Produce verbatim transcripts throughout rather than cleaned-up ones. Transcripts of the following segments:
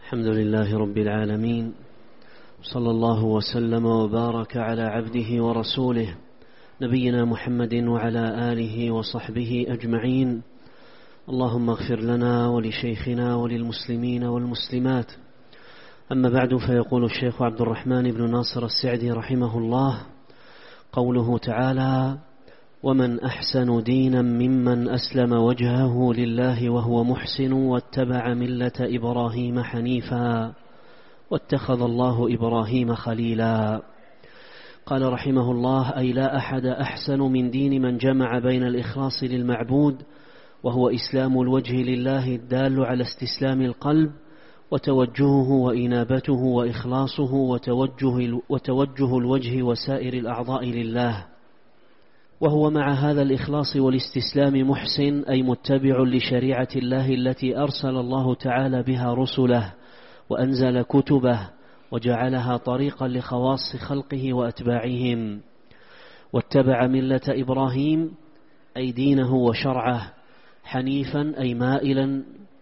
الحمد لله رب العالمين، صلى الله وسلم وبارك على عبده ورسوله نبينا محمد وعلى آله وصحبه أجمعين. اللهم اغفر لنا ولشيخنا وللمسلمين والمسلمات. أما بعد، فيقول الشيخ عبد الرحمن بن ناصر السعدي رحمه الله: قوله تعالى: ومن أحسن دينا ممن أسلم وجهه لله وهو محسن واتبع ملة إبراهيم حنيفا واتخذ الله إبراهيم خليلا. قال رحمه الله: أي لا أحد أحسن من دين من جمع بين الإخلاص للمعبود وهو إسلام الوجه لله الدال على استسلام القلب وتوجهه وإنابته وإخلاصه وتوجه, وتوجه الوجه وسائر الأعضاء لله، وهو مع هذا الإخلاص والاستسلام محسن، أي متبع لشريعة الله التي أرسل الله تعالى بها رسله وأنزل كتبه وجعلها طريقا لخواص خلقه وأتباعهم. واتبع ملة إبراهيم أي دينه وشرعه، حنيفا أي مائلا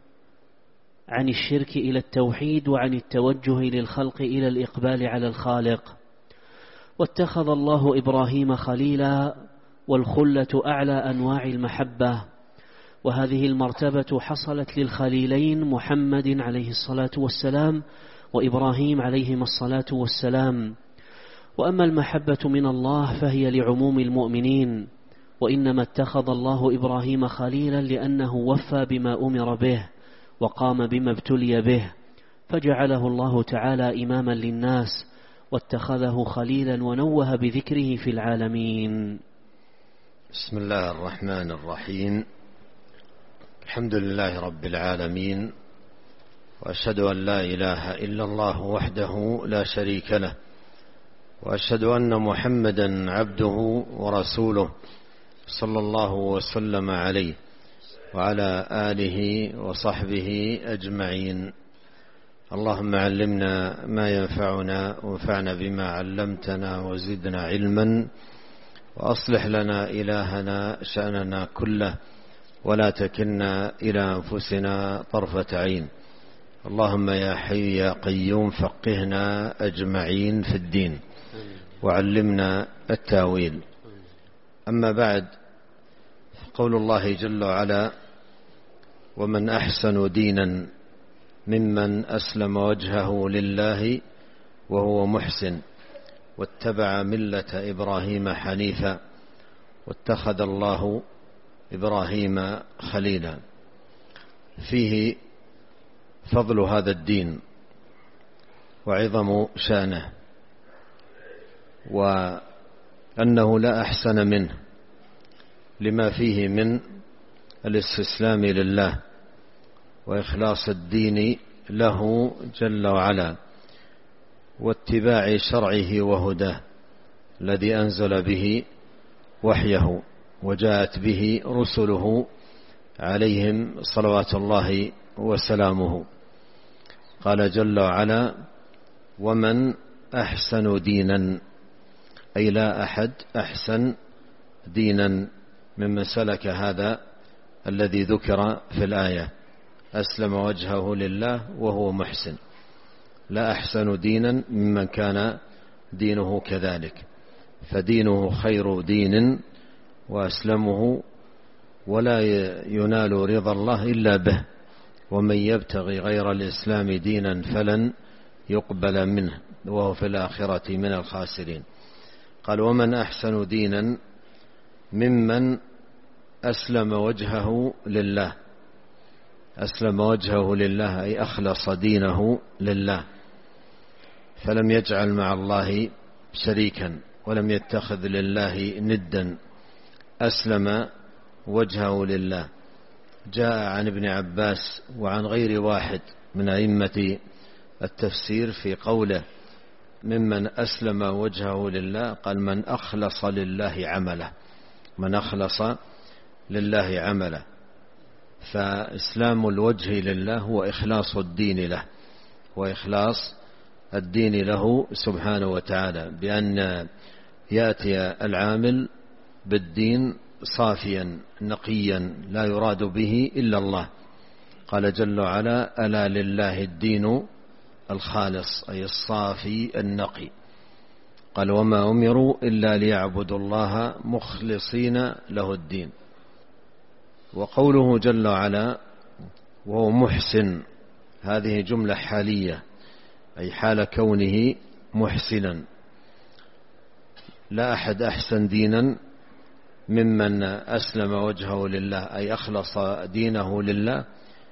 عن الشرك إلى التوحيد وعن التوجه للخلق إلى الإقبال على الخالق. واتخذ الله إبراهيم خليلا، والخلة أعلى أنواع المحبة، وهذه المرتبة حصلت للخليلين محمد عليه الصلاة والسلام وإبراهيم عليهما الصلاة والسلام. وأما المحبة من الله فهي لعموم المؤمنين، وإنما اتخذ الله إبراهيم خليلا لأنه وفى بما أمر به وقام بما ابتلي به، فجعله الله تعالى إماما للناس واتخذه خليلا ونوه بذكره في العالمين. بسم الله الرحمن الرحيم. الحمد لله رب العالمين، وأشهد أن لا إله إلا الله وحده لا شريك له، وأشهد أن محمدا عبده ورسوله صلى الله وسلم عليه وعلى آله وصحبه أجمعين. اللهم علمنا ما ينفعنا وانفعنا بما علمتنا وزدنا علما، وأصلح لنا إلهنا شأننا كله، ولا تكلنا إلى أنفسنا طرفة عين. اللهم يا حي يا قيوم فقهنا أجمعين في الدين وعلمنا التاويل. أما بعد، قول الله جل وعلا: ومن أحسن دينا ممن أسلم وجهه لله وهو محسن واتبع ملة إبراهيم حنيفا واتخذ الله إبراهيم خليلا. فيه فضل هذا الدين وعظم شانه، وأنه لا أحسن منه لما فيه من الاستسلام لله وإخلاص الدين له جل وعلا، واتباع شرعه وهداه الذي أنزل به وحيه وجاءت به رسله عليهم صلوات الله وسلامه. قال جل وعلا: ومن أحسن دينا، أي لا أحد أحسن دينا ممن سلك هذا الذي ذكر في الآية، أسلم وجهه لله وهو محسن. لا أحسن دينا ممن كان دينه كذلك، فدينه خير دين وأسلمه، ولا ينال رضا الله إلا به، ومن يبتغي غير الإسلام دينا فلن يقبل منه وهو في الآخرة من الخاسرين. قال: ومن أحسن دينا ممن أسلم وجهه لله. أسلم وجهه لله أي أخلص دينه لله، فلم يجعل مع الله شريكا ولم يتخذ لله ندا، أسلم وجهه لله. جاء عن ابن عباس وعن غير واحد من أئمة التفسير في قوله: ممن أسلم وجهه لله، قال: من أخلص لله عمله، من أخلص لله عمله. فإسلام الوجه لله هو إخلاص الدين له، وإخلاص الدين له سبحانه وتعالى، بأن يأتي العامل بالدين صافيا نقيا لا يراد به إلا الله. قال جل وعلا: ألا لله الدين الخالص أي الصافي النقي. قال وما أمروا إلا ليعبدوا الله مخلصين له الدين. وقوله جل وعلا وهو محسن، هذه جملة حالية أي حال كونه محسنا. لا أحد أحسن دينا ممن أسلم وجهه لله أي أخلص دينه لله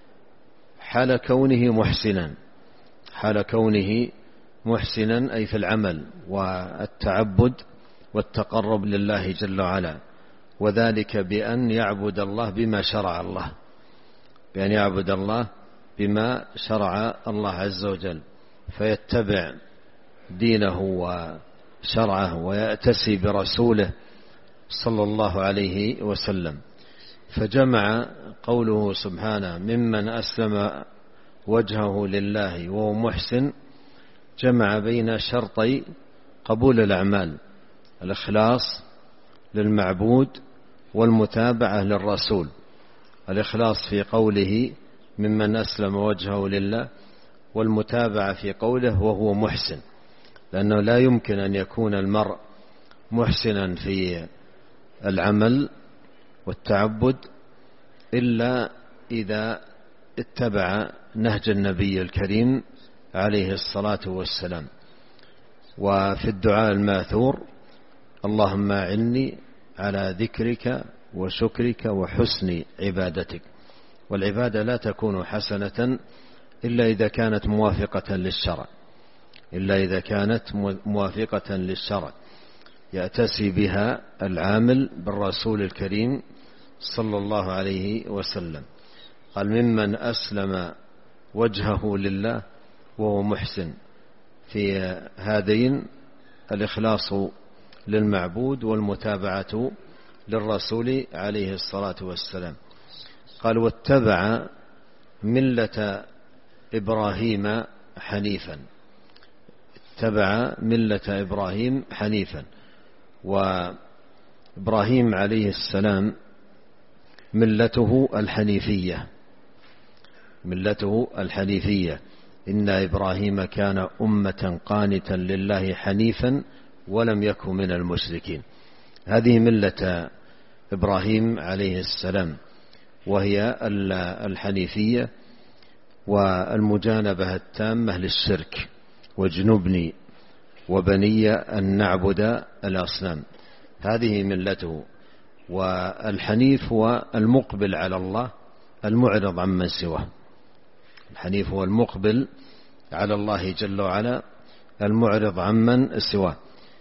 حال كونه محسنا، حال كونه محسنا أي في العمل والتعبد والتقرب لله جل وعلا، وذلك بأن يعبد الله بما شرع الله، بأن يعبد الله بما شرع الله عز وجل، فيتبع دينه وشرعه ويأتسي برسوله صلى الله عليه وسلم. فجمع قوله سبحانه ممن أسلم وجهه لله وهو محسن، جمع بين شرطي قبول الأعمال: الإخلاص للمعبود والمتابعة للرسول. الإخلاص في قوله ممن أسلم وجهه لله، والمتابعة في قوله وهو محسن، لأنه لا يمكن أن يكون المرء محسنا في العمل والتعبد إلا إذا اتبع نهج النبي الكريم عليه الصلاة والسلام. وفي الدعاء الماثور: اللهم أعني على ذكرك وشكرك وحسن عبادتك. والعبادة لا تكون حسنة إلا إذا كانت موافقة للشرع، إلا إذا كانت موافقة للشرع يأتسي بها العامل بالرسول الكريم صلى الله عليه وسلم. قال ممن أسلم وجهه لله وهو محسن، في هذين الإخلاص للمعبود والمتابعة للرسول عليه الصلاة والسلام. قال واتبع ملة إبراهيم حنيفا، اتبع ملة إبراهيم حنيفا. وإبراهيم عليه السلام ملته الحنيفية، ملته الحنيفية. إن إبراهيم كان أمة قانتا لله حنيفا ولم يكن من المشركين. هذه ملة إبراهيم عليه السلام، وهي الحنيفية والمجانبة التامة للشرك. واجنبني وبني أن نعبد الأصنام، هذه ملته. والحنيف هو المقبل على الله المعرض عمن سواه، الحنيف هو المقبل على الله جل وعلا المعرض عمن سواه.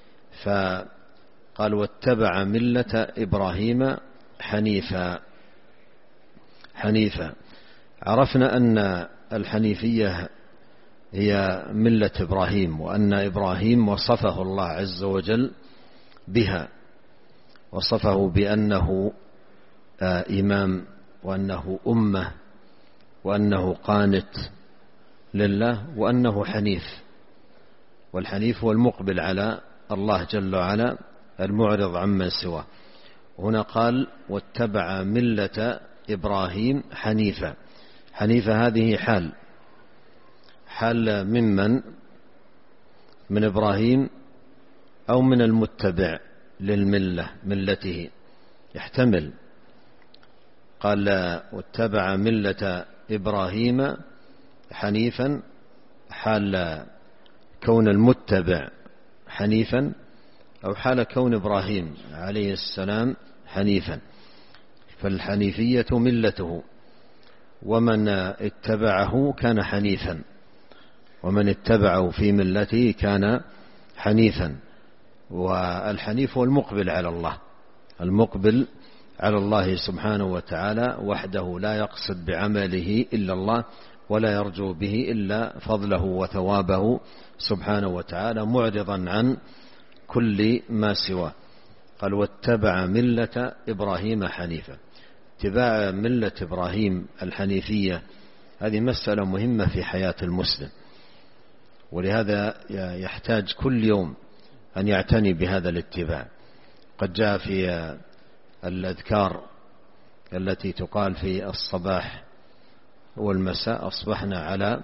فقال واتبع ملة إبراهيم حنيفا. حنيفا عرفنا أن الحنيفية هي ملة إبراهيم، وأن إبراهيم وصفه الله عز وجل بها، وصفه بأنه إمام وأنه أمة وأنه قانت لله وأنه حنيف. والحنيف هو المقبل على الله جل وعلا المعرض عمن سواه. هنا قال واتبع ملة إبراهيم حنيفا. حنيفة هذه حال حال ممن من إبراهيم أو من المتبع للملة ملته، يحتمل. قال واتبع ملة إبراهيم حنيفا حال كون المتبع حنيفا، أو حال كون إبراهيم عليه السلام حنيفا. فالحنيفية ملته، ومن اتبعه كان حنيفا، ومن اتبعه في ملته كان حنيفا. والحنيف هو المقبل على الله، المقبل على الله سبحانه وتعالى وحده، لا يقصد بعمله إلا الله ولا يرجو به إلا فضله وثوابه سبحانه وتعالى، معرضا عن كل ما سواه. قال واتبع ملة إبراهيم حنيفا. اتباع ملة إبراهيم الحنيفية هذه مسألة مهمة في حياة المسلم، ولهذا يحتاج كل يوم أن يعتني بهذا الاتباع. قد جاء في الأذكار التي تقال في الصباح والمساء: أصبحنا على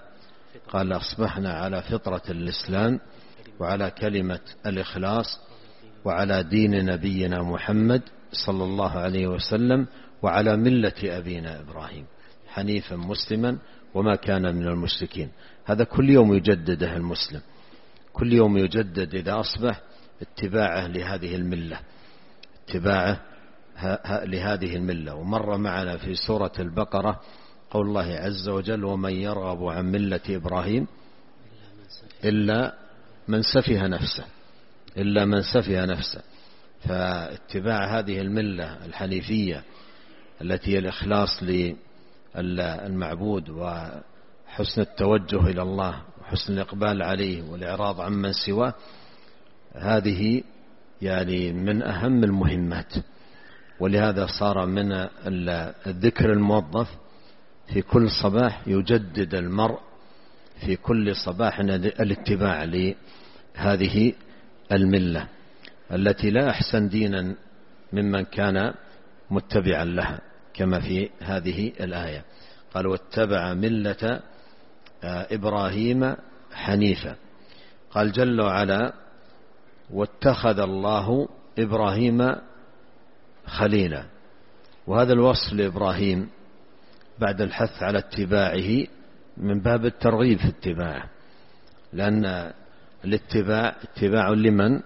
قال أصبحنا على فطرة الإسلام وعلى كلمة الإخلاص وعلى دين نبينا محمد صلى الله عليه وسلم وعلى ملة أبينا إبراهيم حنيفا مسلما وما كان من المشركين. هذا كل يوم يجدده المسلم، كل يوم يجدد إذا أصبح اتباعه لهذه الملة، اتباعه لهذه الملة. ومر معنا في سورة البقرة قول الله عز وجل: ومن يرغب عن ملة إبراهيم إلا من سفه نفسه، إلا من سفه نفسه. فاتباع هذه الملة الحنيفية التي هي الإخلاص للمعبود وحسن التوجه إلى الله وحسن الإقبال عليه والإعراض عن من سواه، هذه يعني من أهم المهمات. ولهذا صار من الذكر الموظف في كل صباح يجدد المرء في كل صباح الاتباع لهذه الملة التي لا أحسن دينا ممن كان متبعا لها، كما في هذه الآية قال: واتبع ملة إبراهيم حنيفا. قال جل وعلا: واتخذ الله إبراهيم خليلا. وهذا الوصف لإبراهيم بعد الحث على اتباعه من باب الترغيب في اتباعه، لأن الاتباع اتباع لمن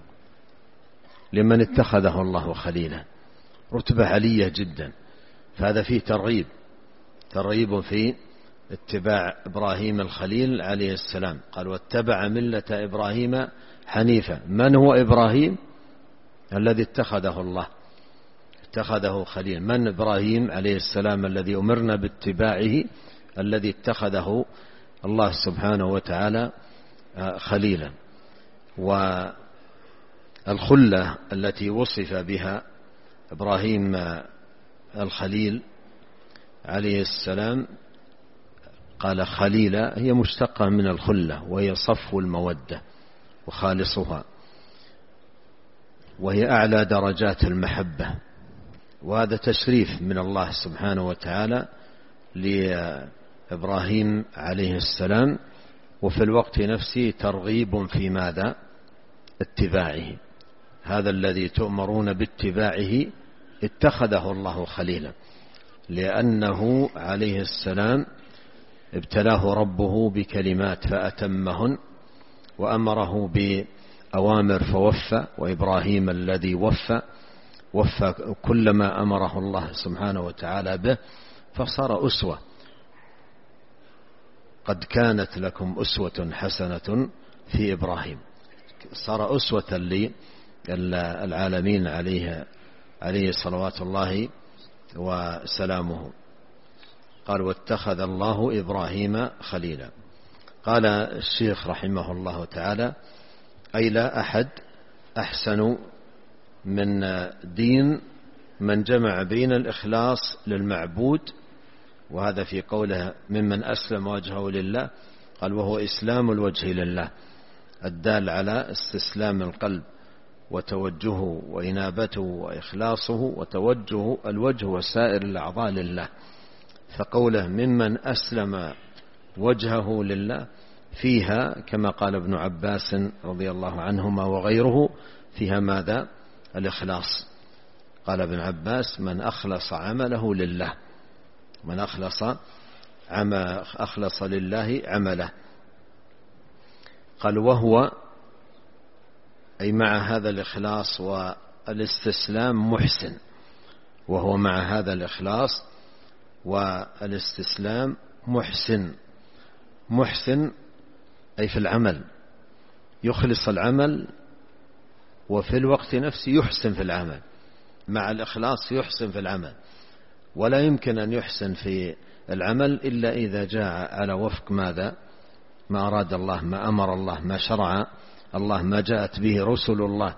لمن اتخذه الله خليلا، رتبة عالية جدا، فهذا فيه ترغيب ترغيب في اتباع إبراهيم الخليل عليه السلام. قال: واتبع ملة إبراهيم حنيفا. من هو إبراهيم؟ الذي اتخذه الله، اتخذه خليل. من إبراهيم عليه السلام الذي أمرنا باتباعه؟ الذي اتخذه الله سبحانه وتعالى خليلا. والخلة التي وصف بها إبراهيم الخليل عليه السلام قال خليلا، هي مشتقة من الخلة، وهي صفو المودة وخالصها، وهي أعلى درجات المحبة. وهذا تشريف من الله سبحانه وتعالى لإبراهيم عليه السلام، وفي الوقت نفسه ترغيب في ماذا؟ اتباعه. هذا الذي تؤمرون باتباعه اتخذه الله خليلا، لأنه عليه السلام ابتلاه ربه بكلمات فأتمهن، وأمره بأوامر فوفى. وإبراهيم الذي وفى وفى كل ما أمره الله سبحانه وتعالى به، فصار أسوة. قد كانت لكم أسوة حسنة في إبراهيم، صار أسوة للعالمين عليه عليه صلوات الله وسلامه. قال: واتخذ الله إبراهيم خليلا. قال الشيخ رحمه الله تعالى: أي لا أحد أحسن من دين من جمع بين الإخلاص للمعبود، وهذا في قوله ممن أسلم وجهه لله، قال: وهو إسلام الوجه لله، الدال على استسلام القلب وتوجهه وإنابته وإخلاصه وتوجه الوجه وسائر الأعضاء لله. فقوله ممن أسلم وجهه لله فيها كما قال ابن عباس رضي الله عنهما وغيره فيها ماذا؟ الإخلاص. قال ابن عباس: من أخلص عمله لله، من أخلص عم أخلص لله عمله. قال: وهو أي مع هذا الإخلاص والاستسلام محسن، وهو مع هذا الإخلاص والاستسلام محسن. محسن أي في العمل، يخلص العمل وفي الوقت نفسه يحسن في العمل. مع الإخلاص يحسن في العمل، ولا يمكن أن يحسن في العمل إلا إذا جاء على وفق ماذا؟ ما أراد الله، ما أمر الله، ما شرع الله، ما جاءت به رسل الله.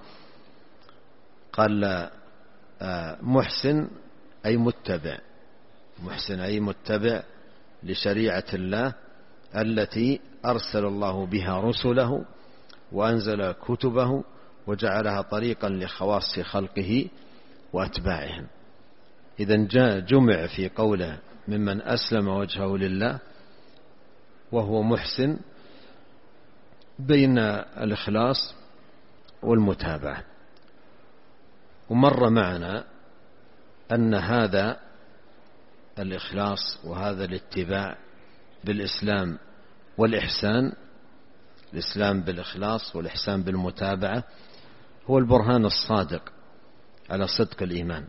قال محسن أي متبع، محسن أي متبع لشريعة الله التي أرسل الله بها رسله وأنزل كتبه وجعلها طريقا لخواص خلقه وأتباعهم. إذن جاء جمع في قوله ممن أسلم وجهه لله وهو محسن بين الإخلاص والمتابعة. ومر معنا أن هذا الإخلاص وهذا الاتباع بالإسلام والإحسان، الإسلام بالإخلاص والإحسان بالمتابعة، هو البرهان الصادق على صدق الإيمان.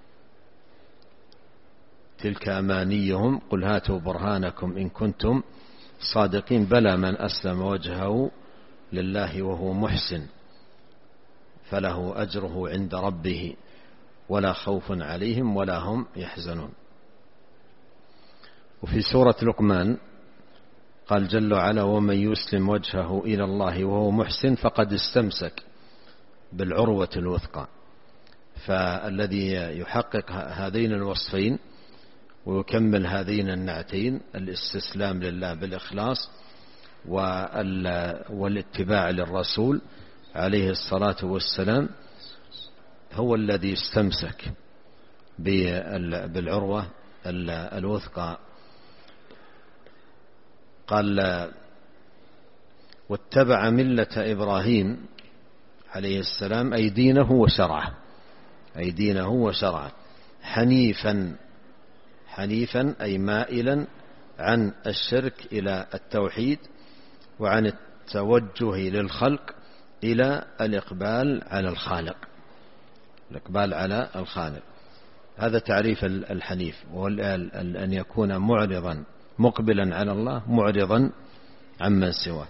تلك أمانيهم قل هاتوا برهانكم إن كنتم صادقين بلى من أسلم وجهه لله وهو محسن فله أجره عند ربه ولا خوف عليهم ولا هم يحزنون. وفي سورة لقمان قال جل وعلا ومن يسلم وجهه إلى الله وهو محسن فقد استمسك بالعروة الوثقى. فالذي يحقق هذين الوصفين ويكمل هذين النعتين الاستسلام لله بالإخلاص والاتباع للرسول عليه الصلاة والسلام هو الذي استمسك بالعروة الوثقى. قال واتبع ملة إبراهيم عليه السلام أي دينه وشرعه، أي دينه وشرعه حنيفا، حنيفا أي مائلا عن الشرك إلى التوحيد وعن التوجه للخلق إلى الإقبال على الخالق، الإقبال على الخالق. هذا تعريف الحنيف، وهو أن يكون معرضا مقبلا على الله معرضا عمن سواه.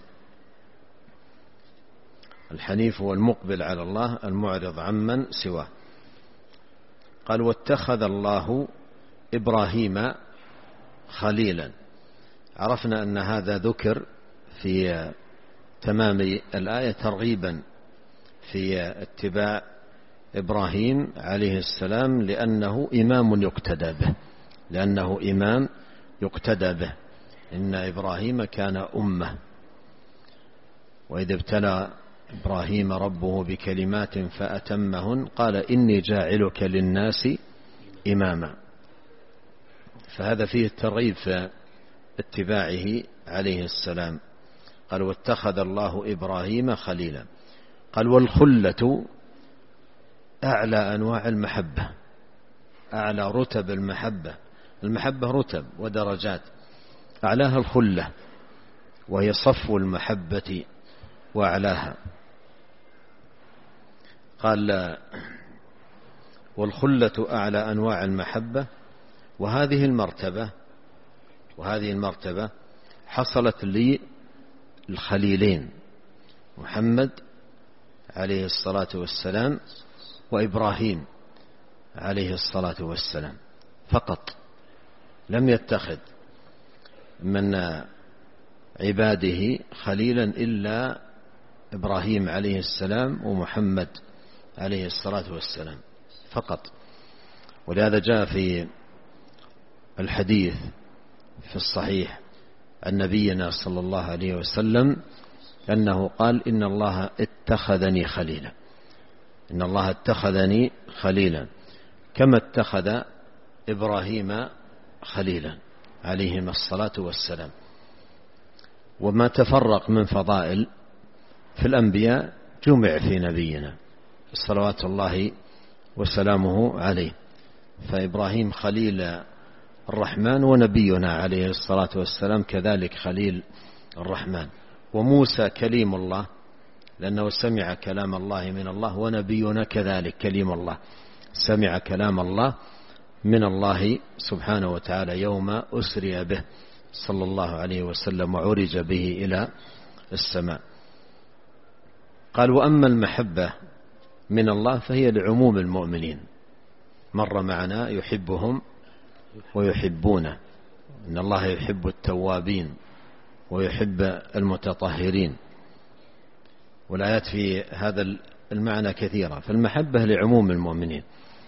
الحنيف هو المقبل على الله المعرض عمن سواه. قال واتخذ الله إبراهيم خليلا. عرفنا أن هذا ذكر في تمام الآية ترغيبا في اتباع إبراهيم عليه السلام لأنه إمام يقتدى به، لأنه إمام يقتدى به. إن إبراهيم كان أمة، وإذا ابتلى إبراهيم ربه بكلمات فأتمهن قال إني جاعلك للناس إماما. فهذا فيه الترغيب في اتباعه عليه السلام. قال واتخذ الله إبراهيم خليلا. قال والخلة أعلى أنواع المحبة، أعلى رتب المحبة. المحبة رتب ودرجات، أعلاها الخلة وهي صفو المحبة وأعلاها. قال والخلة أعلى أنواع المحبة. وهذه المرتبة وهذه المرتبة حصلت لي الخليلين محمد عليه الصلاة والسلام وإبراهيم عليه الصلاة والسلام فقط. لم يتخذ من عباده خليلا إلا إبراهيم عليه السلام ومحمد عليه الصلاة والسلام فقط. ولهذا جاء في الحديث في الصحيح عن نبينا صلى الله عليه وسلم أنه قال إن الله اتخذني خليلا، إن الله اتخذني خليلا كما اتخذ إبراهيم خليلا عليهما الصلاة والسلام. وما تفرق من فضائل في الأنبياء جمع في نبينا صلوات الله وسلامه عليه. فإبراهيم خليل الرحمن ونبينا عليه الصلاة والسلام كذلك خليل الرحمن. وموسى كليم الله لأنه سمع كلام الله من الله، ونبينا كذلك كليم الله سمع كلام الله من الله سبحانه وتعالى يوم أسري به صلى الله عليه وسلم وعرج به إلى السماء. قال وأما المحبة من الله فهي لعموم المؤمنين، مر معنا يحبهم ويحبونه، إن الله يحب التوابين ويحب المتطهرين. والآيات في هذا المعنى كثيرة. فالمحبة لعموم المؤمنين.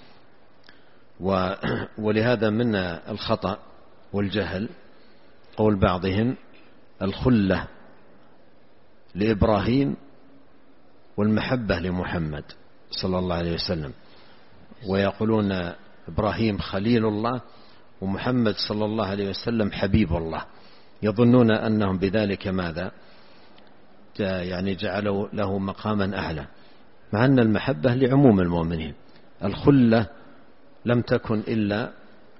ولهذا من الخطأ والجهل قول بعضهم الخلة لإبراهيم والمحبة لمحمد صلى الله عليه وسلم، ويقولون إبراهيم خليل الله ومحمد صلى الله عليه وسلم حبيب الله يظنون أنهم بذلك ماذا يعني جعلوا له مقاما أعلى، مع أن المحبة لعموم المؤمنين. الخلة لم تكن إلا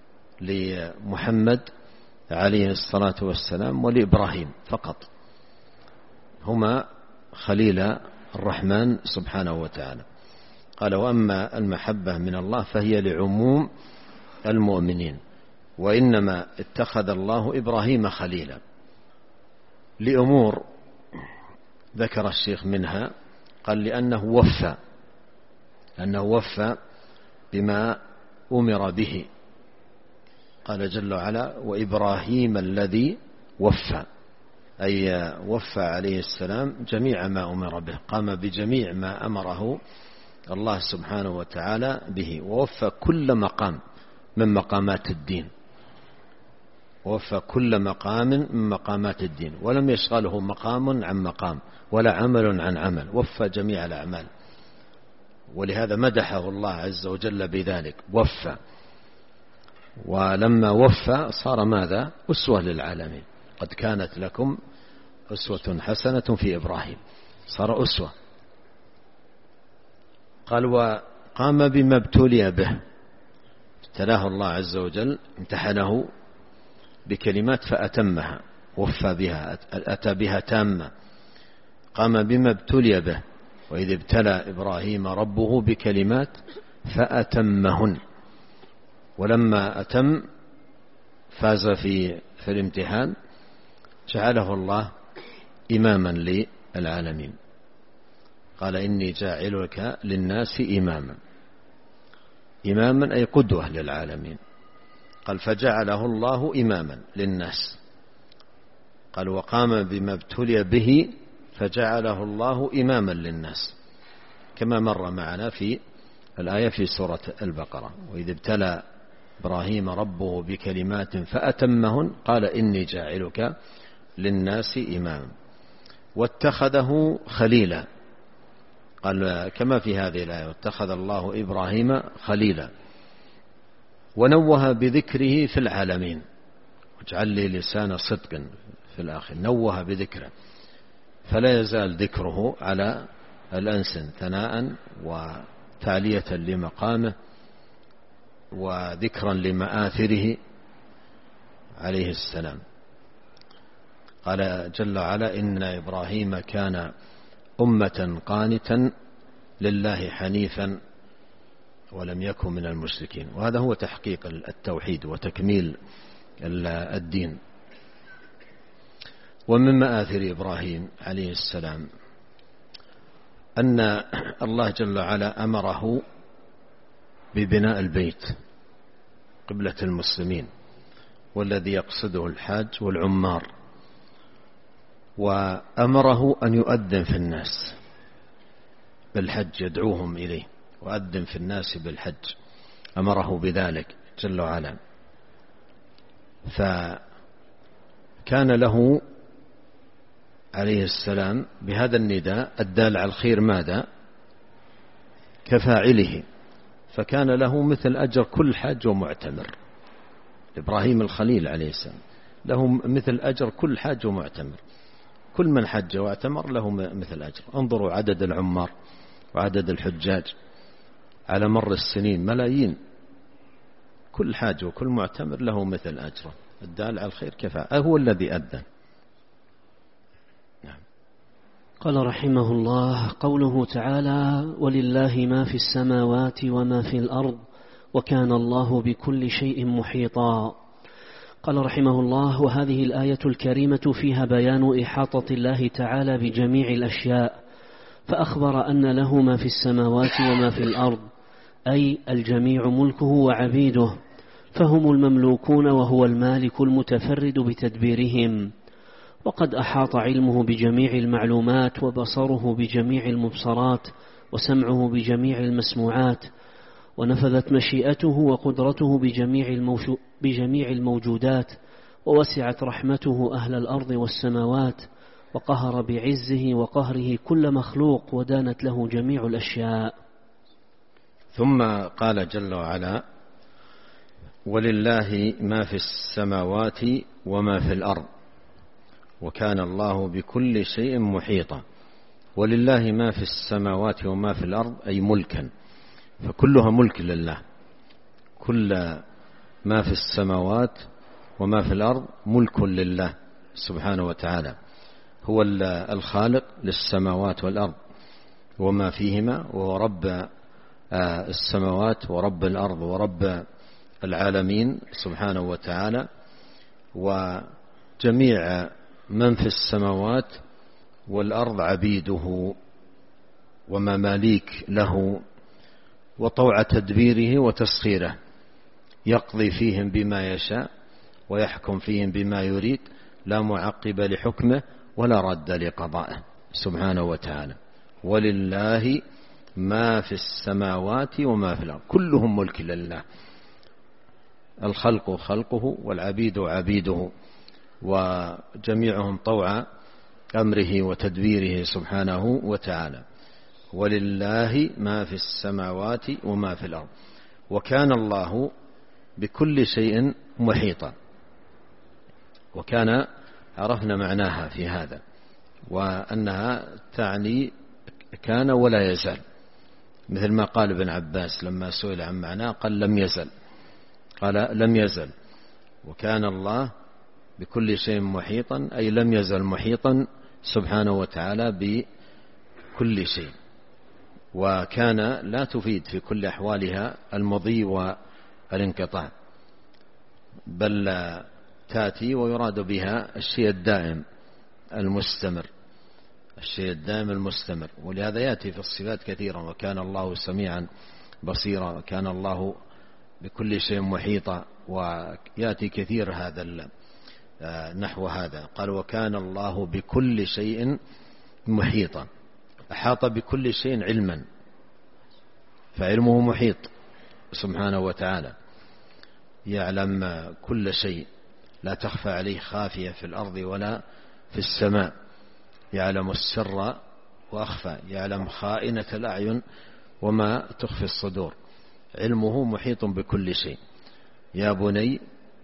لمحمد عليه الصلاة والسلام ولإبراهيم فقط، هما خليل الرحمن سبحانه وتعالى. قال وأما المحبة من الله فهي لعموم المؤمنين، وإنما اتخذ الله إبراهيم خليلا لأمور ذكر الشيخ منها، قال لأنه وفى أنه وفى بما أمر به. قال جل وعلا وإبراهيم الذي وفى، أي وفى عليه السلام جميع ما أمر به، قام بجميع ما أمره الله سبحانه وتعالى به، ووفى كل مقام من مقامات الدين، ووفى كل مقام من مقامات الدين، ولم يشغله مقام عن مقام ولا عمل عن عمل، وفى جميع الأعمال. ولهذا مدحه الله عز وجل بذلك، وفى. ولما وفى صار ماذا؟ أسوة للعالمين. قد كانت لكم أسوة حسنة في إبراهيم، صار أسوة. قال وقام بما ابتلي به، ابتلاه الله عز وجل، امتحنه بكلمات فأتمها، وفى بها، أتى بها تامة. قام بما ابتلي به، وإذ ابتلى إبراهيم ربه بكلمات فأتمهن. ولما أتم فاز في في الامتحان، جعله الله إماما للعالمين. قال إني جاعلك للناس إماما، إماما أي قدوة للعالمين. قال فجعله الله إماما للناس. قال وقام بما ابتلي به فجعله الله إماما للناس، كما مر معنا في الآية في سورة البقرة. وإذ ابتلى إبراهيم ربه بكلمات فأتمهن قال إني جاعلك للناس إماما. واتخذه خليلا، قال كما في هذه الآية واتخذ الله إبراهيم خليلا. ونوه بذكره في العالمين، واجعل لي لسان صدق في الآخر، نوه بذكره، فلا يزال ذكره على الألسن ثناء وتعلية لمقامه وذكرا لمآثره عليه السلام. قال جل وعلا إن إبراهيم كان أمة قانتا لله حنيفا ولم يكن من المشركين. وهذا هو تحقيق التوحيد وتكميل الدين. ومن مآثر إبراهيم عليه السلام أن الله جل وعلا أمره ببناء البيت قبلة المسلمين، والذي يقصده الحاج والعمار، وأمره أن يؤذن في الناس بالحج، يدعوهم إليه، وأذن في الناس بالحج، أمره بذلك جل وعلا. فكان له عليه السلام بهذا النداء الدال على الخير ماذا؟ كفاعله، فكان له مثل أجر كل حاج ومعتمر. إبراهيم الخليل عليه السلام له مثل أجر كل حاج ومعتمر، كل من حج واعتمر له مثل أجر. انظروا عدد العمار وعدد الحجاج على مر السنين، ملايين، كل حاج وكل معتمر له مثل أجره، الدال على الخير كفاءة، هو الذي أذن. نعم. قال رحمه الله قوله تعالى ولله ما في السماوات وما في الأرض وكان الله بكل شيء محيطا. قال رحمه الله وهذه الآية الكريمة فيها بيان إحاطة الله تعالى بجميع الأشياء، فأخبر أن له ما في السماوات وما في الأرض، أي الجميع ملكه وعبيده، فهم المملوكون وهو المالك المتفرد بتدبيرهم. وقد أحاط علمه بجميع المعلومات، وبصره بجميع المبصرات، وسمعه بجميع المسموعات، ونفذت مشيئته وقدرته بجميع, بجميع الموجودات، ووسعت رحمته أهل الأرض والسماوات، وقهر بعزه وقهره كل مخلوق، ودانت له جميع الأشياء. ثم قال جل وعلا ولله ما في السماوات وما في الأرض وكان الله بكل شيء محيطا. ولله ما في السماوات وما في الأرض، أي ملكا، فكلها ملك لله. كل ما في السماوات وما في الأرض ملك لله سبحانه وتعالى. هو الخالق للسماوات والأرض وما فيهما، وهو رب السماوات ورب الأرض ورب العالمين سبحانه وتعالى. وجميع من في السماوات والأرض عبيده ومماليك له، وطوع تدبيره وتسخيره، يقضي فيهم بما يشاء ويحكم فيهم بما يريد، لا معقب لحكمه ولا رد لقضائه سبحانه وتعالى. ولله ما في السماوات وما في الأرض، كلهم ملك لله. الخلق خلقه والعبيد عبيده، وجميعهم طوع أمره وتدبيره سبحانه وتعالى. ولله ما في السماوات وما في الأرض. وكان الله بكل شيء محيطا. وكان عرفنا معناها في هذا، وأنها تعني كان ولا يزال، مثل ما قال ابن عباس لما سئل عن معناه قال لم يزل، قال لم يزل. وكان الله بكل شيء محيطا، أي لم يزل محيطا سبحانه وتعالى بكل شيء. وكان لا تفيد في كل أحوالها المضي والانقطاع، بل تأتي ويراد بها الشيء الدائم المستمر، الشيء الدائم المستمر. ولهذا يأتي في الصفات كثيرا: وكان الله سميعا بصيرا، وكان الله بكل شيء محيطا. ويأتي كثير هذا نحو هذا. قال وكان الله بكل شيء محيطا، أحاط بكل شيء علما، فعلمه محيط سبحانه وتعالى، يعلم كل شيء، لا تخفى عليه خافية في الأرض ولا في السماء، يعلم السر وأخفى، يعلم خائنة الأعين وما تخفي الصدور، علمه محيط بكل شيء. يا بني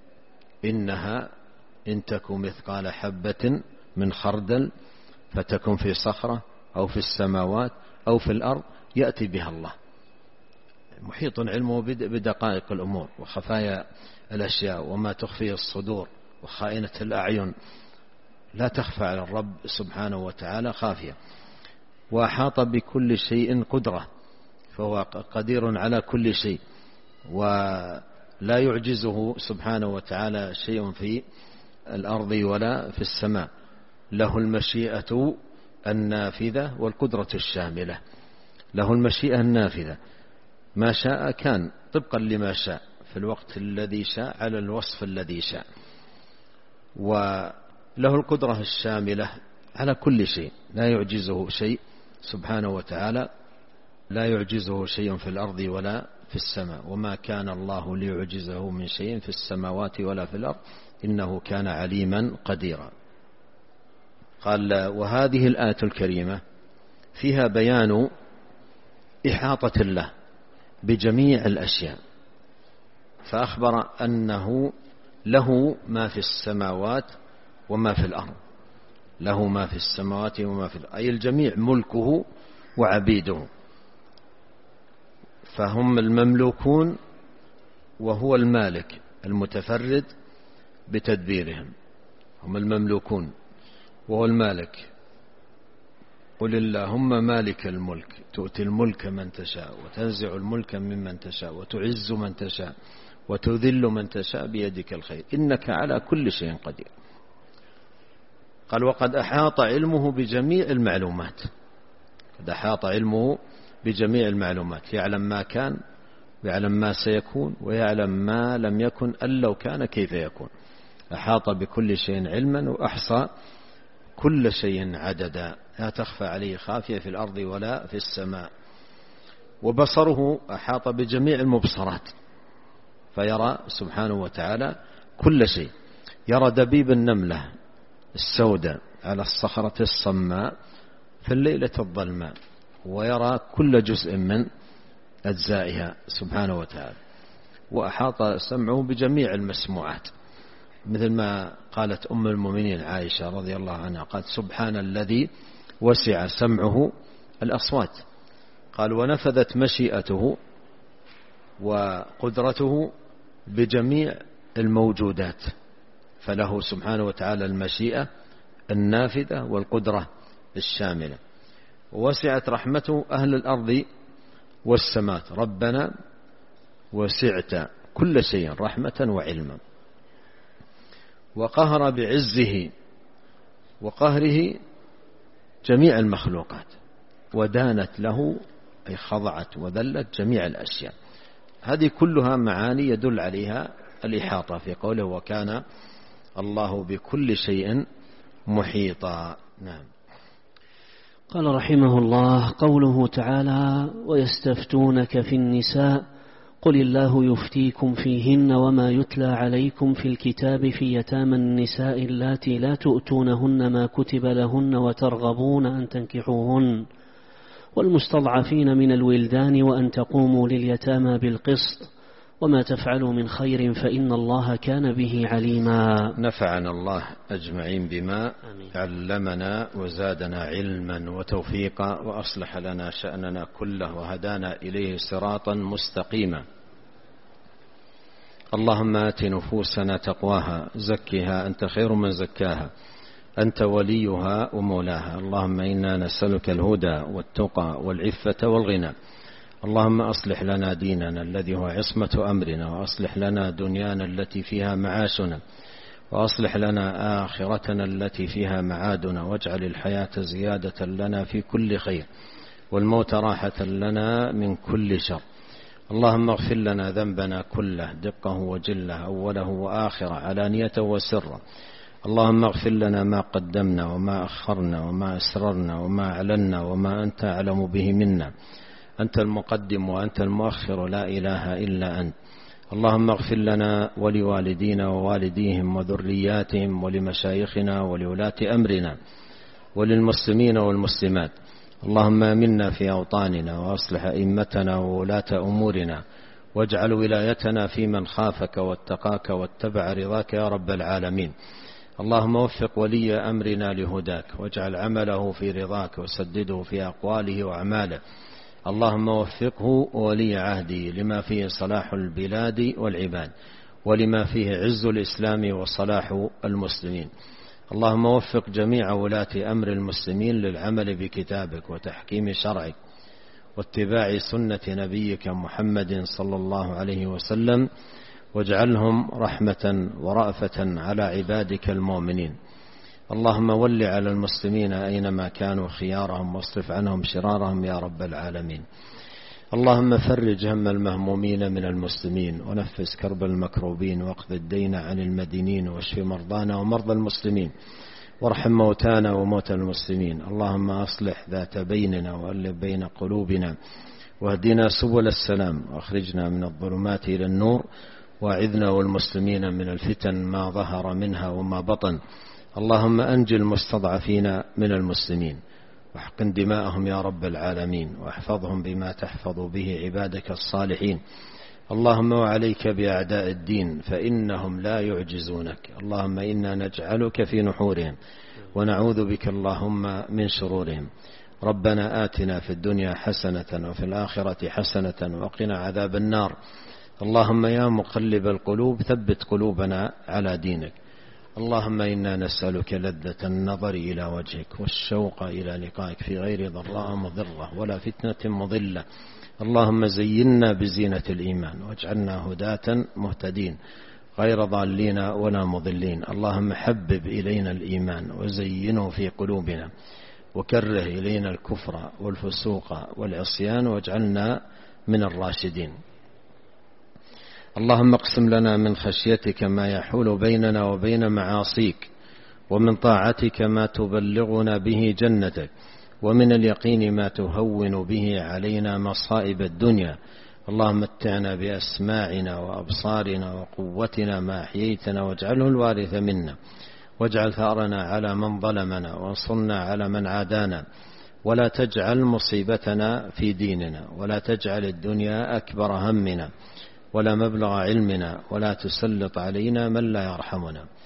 إنها إن تك مثقال حبة من خردل فتكن في صخرة أو في السماوات أو في الأرض يأتي بها الله. محيط علمه بدقائق الأمور وخفايا الأشياء وما تخفيه الصدور وخائنة الأعين، لا تخفى على الرب سبحانه وتعالى خافية. وأحاط بكل شيء قدرة، فهو قدير على كل شيء، ولا يعجزه سبحانه وتعالى شيء في الأرض ولا في السماء. له المشيئة النافذة والقدرة الشاملة. له المشيئة النافذة، ما شاء كان طبقا لما شاء في الوقت الذي شاء على الوصف الذي شاء. وله القدرة الشاملة على كل شيء، لا يعجزه شيء سبحانه وتعالى، لا يعجزه شيء في الأرض ولا في السماء. وما كان الله ليعجزه من شيء في السماوات ولا في الأرض إنه كان عليما قديرا. قال وهذه الآية الكريمة فيها بيان إحاطة الله بجميع الأشياء، فأخبر أنه له ما في السماوات وما في الأرض، له ما في السماوات وما في الأرض، أي الجميع ملكه وعبيده، فهم المملوكون وهو المالك المتفرد بتدبيرهم. هم المملوكون وهو المالك. قل اللهم مالك الملك تؤتي الملك من تشاء وتنزع الملك ممن تشاء وتعز من تشاء وتذل من تشاء بيدك الخير إنك على كل شيء قدير. قال وقد أحاط علمه بجميع المعلومات، قد أحاط علمه بجميع المعلومات، يعلم ما كان ويعلم ما سيكون ويعلم ما لم يكن أن لو كان كيف يكون. أحاط بكل شيء علما وأحصى كل شيء عددا، لا تخفى عليه خافية في الأرض ولا في السماء. وبصره أحاط بجميع المبصرات، فيرى سبحانه وتعالى كل شيء. يرى دبيب النملة السوداء على الصخرة الصماء في الليلة الظلماء، ويرى كل جزء من أجزائها سبحانه وتعالى. وأحاط سمعه بجميع المسموعات، مثل ما قالت أم المؤمنين عائشة رضي الله عنها، قالت سبحان الذي وسع سمعه الأصوات. قال ونفذت مشيئته وقدرته بجميع الموجودات، فله سبحانه وتعالى المشيئة النافذة والقدرة الشاملة. ووسعت رحمته أهل الأرض والسماء، ربنا وسعت كل شيء رحمة وعلما. وقهر بعزه وقهره جميع المخلوقات، ودانت له أي خضعت وذلت جميع الأشياء. هذه كلها معاني يدل عليها الإحاطة في قوله وكان الله بكل شيء محيطا. نعم. قال رحمه الله: قوله تعالى: ويستفتونك في النساء قل الله يفتيكم فيهن وما يتلى عليكم في الكتاب في يتامى النساء اللاتي لا تؤتونهن ما كتب لهن وترغبون أن تنكحوهن والمستضعفين من الولدان وأن تقوموا لليتامى بالقسط وما تفعلوا من خير فإن الله كان به عليما. نفعنا الله أجمعين بما علمنا وزادنا علما وتوفيقا وأصلح لنا شأننا كله وهدانا إليه صراطا مستقيما. اللهم آت نفوسنا تقواها زكها أنت خير من زكاها أنت وليها ومولاها. اللهم إنا نسألك الهدى والتقى والعفة والغنى. اللهم أصلح لنا ديننا الذي هو عصمة أمرنا، وأصلح لنا دنيانا التي فيها معاشنا، وأصلح لنا آخرتنا التي فيها معادنا، واجعل الحياة زيادة لنا في كل خير والموت راحة لنا من كل شر. اللهم اغفر لنا ذنبنا كله دقه وجله أوله وآخره علانيته وسره. اللهم اغفر لنا ما قدمنا وما أخرنا وما أسررنا وما أعلنا وما أنت أعلم به منا. أنت المقدم وأنت المؤخر لا إله إلا أنت. اللهم اغفر لنا ولوالدينا ووالديهم وذرياتهم ولمشايخنا ولولاة أمرنا وللمسلمين والمسلمات. اللهم آمنا في أوطاننا وأصلح أئمتنا وولاة أمورنا، واجعل ولايتنا في من خافك واتقاك واتبع رضاك يا رب العالمين. اللهم وفق ولي أمرنا لهداك، واجعل عمله في رضاك، وسدده في أقواله وأعماله. اللهم وفقه ولي عهده لما فيه صلاح البلاد والعباد، ولما فيه عز الإسلام وصلاح المسلمين. اللهم وفق جميع ولاة أمر المسلمين للعمل بكتابك وتحكيم شرعك واتباع سنة نبيك محمد صلى الله عليه وسلم، واجعلهم رحمة ورأفة على عبادك المؤمنين. اللهم ول على المسلمين أينما كانوا خيارهم، واصرف عنهم شرارهم يا رب العالمين. اللهم فرج هم المهمومين من المسلمين، ونفس كرب المكروبين، واقض الدين عن المدينين، واشف مرضانا ومرضى المسلمين، وارحم موتانا وموتى المسلمين. اللهم أصلح ذات بيننا وألف بين قلوبنا، واهدنا سبل السلام، واخرجنا من الظلمات إلى النور، واعذنا والمسلمين من الفتن ما ظهر منها وما بطن. اللهم أنجي المستضعفين من المسلمين، واحقن دماءهم يا رب العالمين، واحفظهم بما تحفظ به عبادك الصالحين. اللهم وعليك بأعداء الدين فإنهم لا يعجزونك. اللهم إنا نجعلك في نحورهم ونعوذ بك اللهم من شرورهم. ربنا آتنا في الدنيا حسنة وفي الآخرة حسنة وقنا عذاب النار. اللهم يا مقلب القلوب ثبت قلوبنا على دينك. اللهم إنا نسألك لذة النظر إلى وجهك والشوق إلى لقائك في غير ضراء مضرة ولا فتنة مضلة. اللهم زينا بزينة الإيمان، واجعلنا هداة مهتدين غير ضالين ولا مضلين. اللهم حبب إلينا الإيمان وزينه في قلوبنا، وكره إلينا الكفر والفسوق والعصيان، واجعلنا من الراشدين. اللهم اقسم لنا من خشيتك ما يحول بيننا وبين معاصيك، ومن طاعتك ما تبلغنا به جنتك، ومن اليقين ما تهون به علينا مصائب الدنيا. اللهم متعنا بأسماعنا وأبصارنا وقوتنا ما أحييتنا، واجعله الوارث منا، واجعل ثأرنا على من ظلمنا، وانصرنا على من عادانا، ولا تجعل مصيبتنا في ديننا، ولا تجعل الدنيا أكبر همنا ولا مبلغ علمنا، ولا تسلط علينا من لا يرحمنا.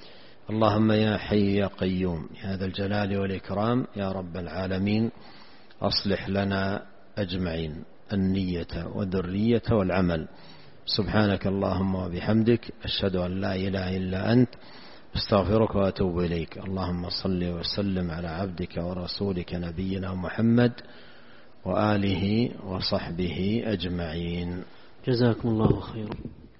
اللهم يا حي يا قيوم يا ذا الجلال والإكرام يا رب العالمين أصلح لنا أجمعين النية والذرية والعمل. سبحانك اللهم وبحمدك أشهد أن لا إله إلا أنت استغفرك وأتوب إليك. اللهم صل وسلم على عبدك ورسولك نبينا محمد وآله وصحبه أجمعين. جزاكم الله خيرا.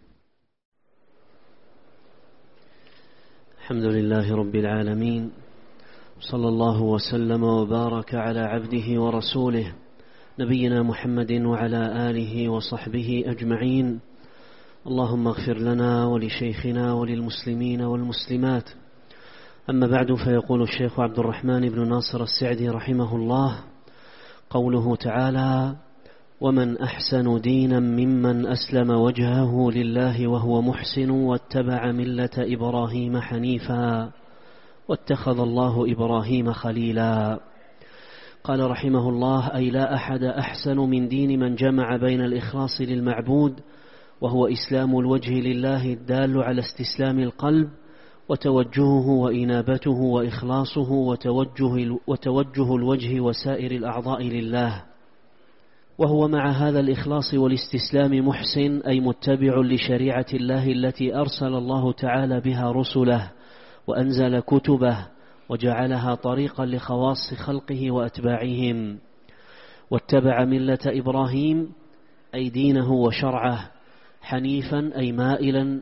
الحمد لله رب العالمين، صلى الله وسلم وبارك على عبده ورسوله نبينا محمد وعلى آله وصحبه أجمعين. اللهم اغفر لنا ولشيخنا وللمسلمين والمسلمات. أما بعد، فيقول الشيخ عبد الرحمن بن ناصر السعدي رحمه الله: قوله تعالى: ومن أحسن دينا ممن أسلم وجهه لله وهو محسن واتبع ملة إبراهيم حنيفا واتخذ الله إبراهيم خليلا. قال رحمه الله: أي لا أحد أحسن من دين من جمع بين الإخلاص للمعبود وهو إسلام الوجه لله الدال على استسلام القلب وتوجهه وإنابته وإخلاصه وتوجه, وتوجه الوجه وسائر الأعضاء لله، وهو مع هذا الإخلاص والاستسلام محسن، أي متبع لشريعة الله التي أرسل الله تعالى بها رسله وأنزل كتبه وجعلها طريقا لخواص خلقه وأتباعهم. واتبع ملة إبراهيم أي دينه وشرعه، حنيفا أي مائلا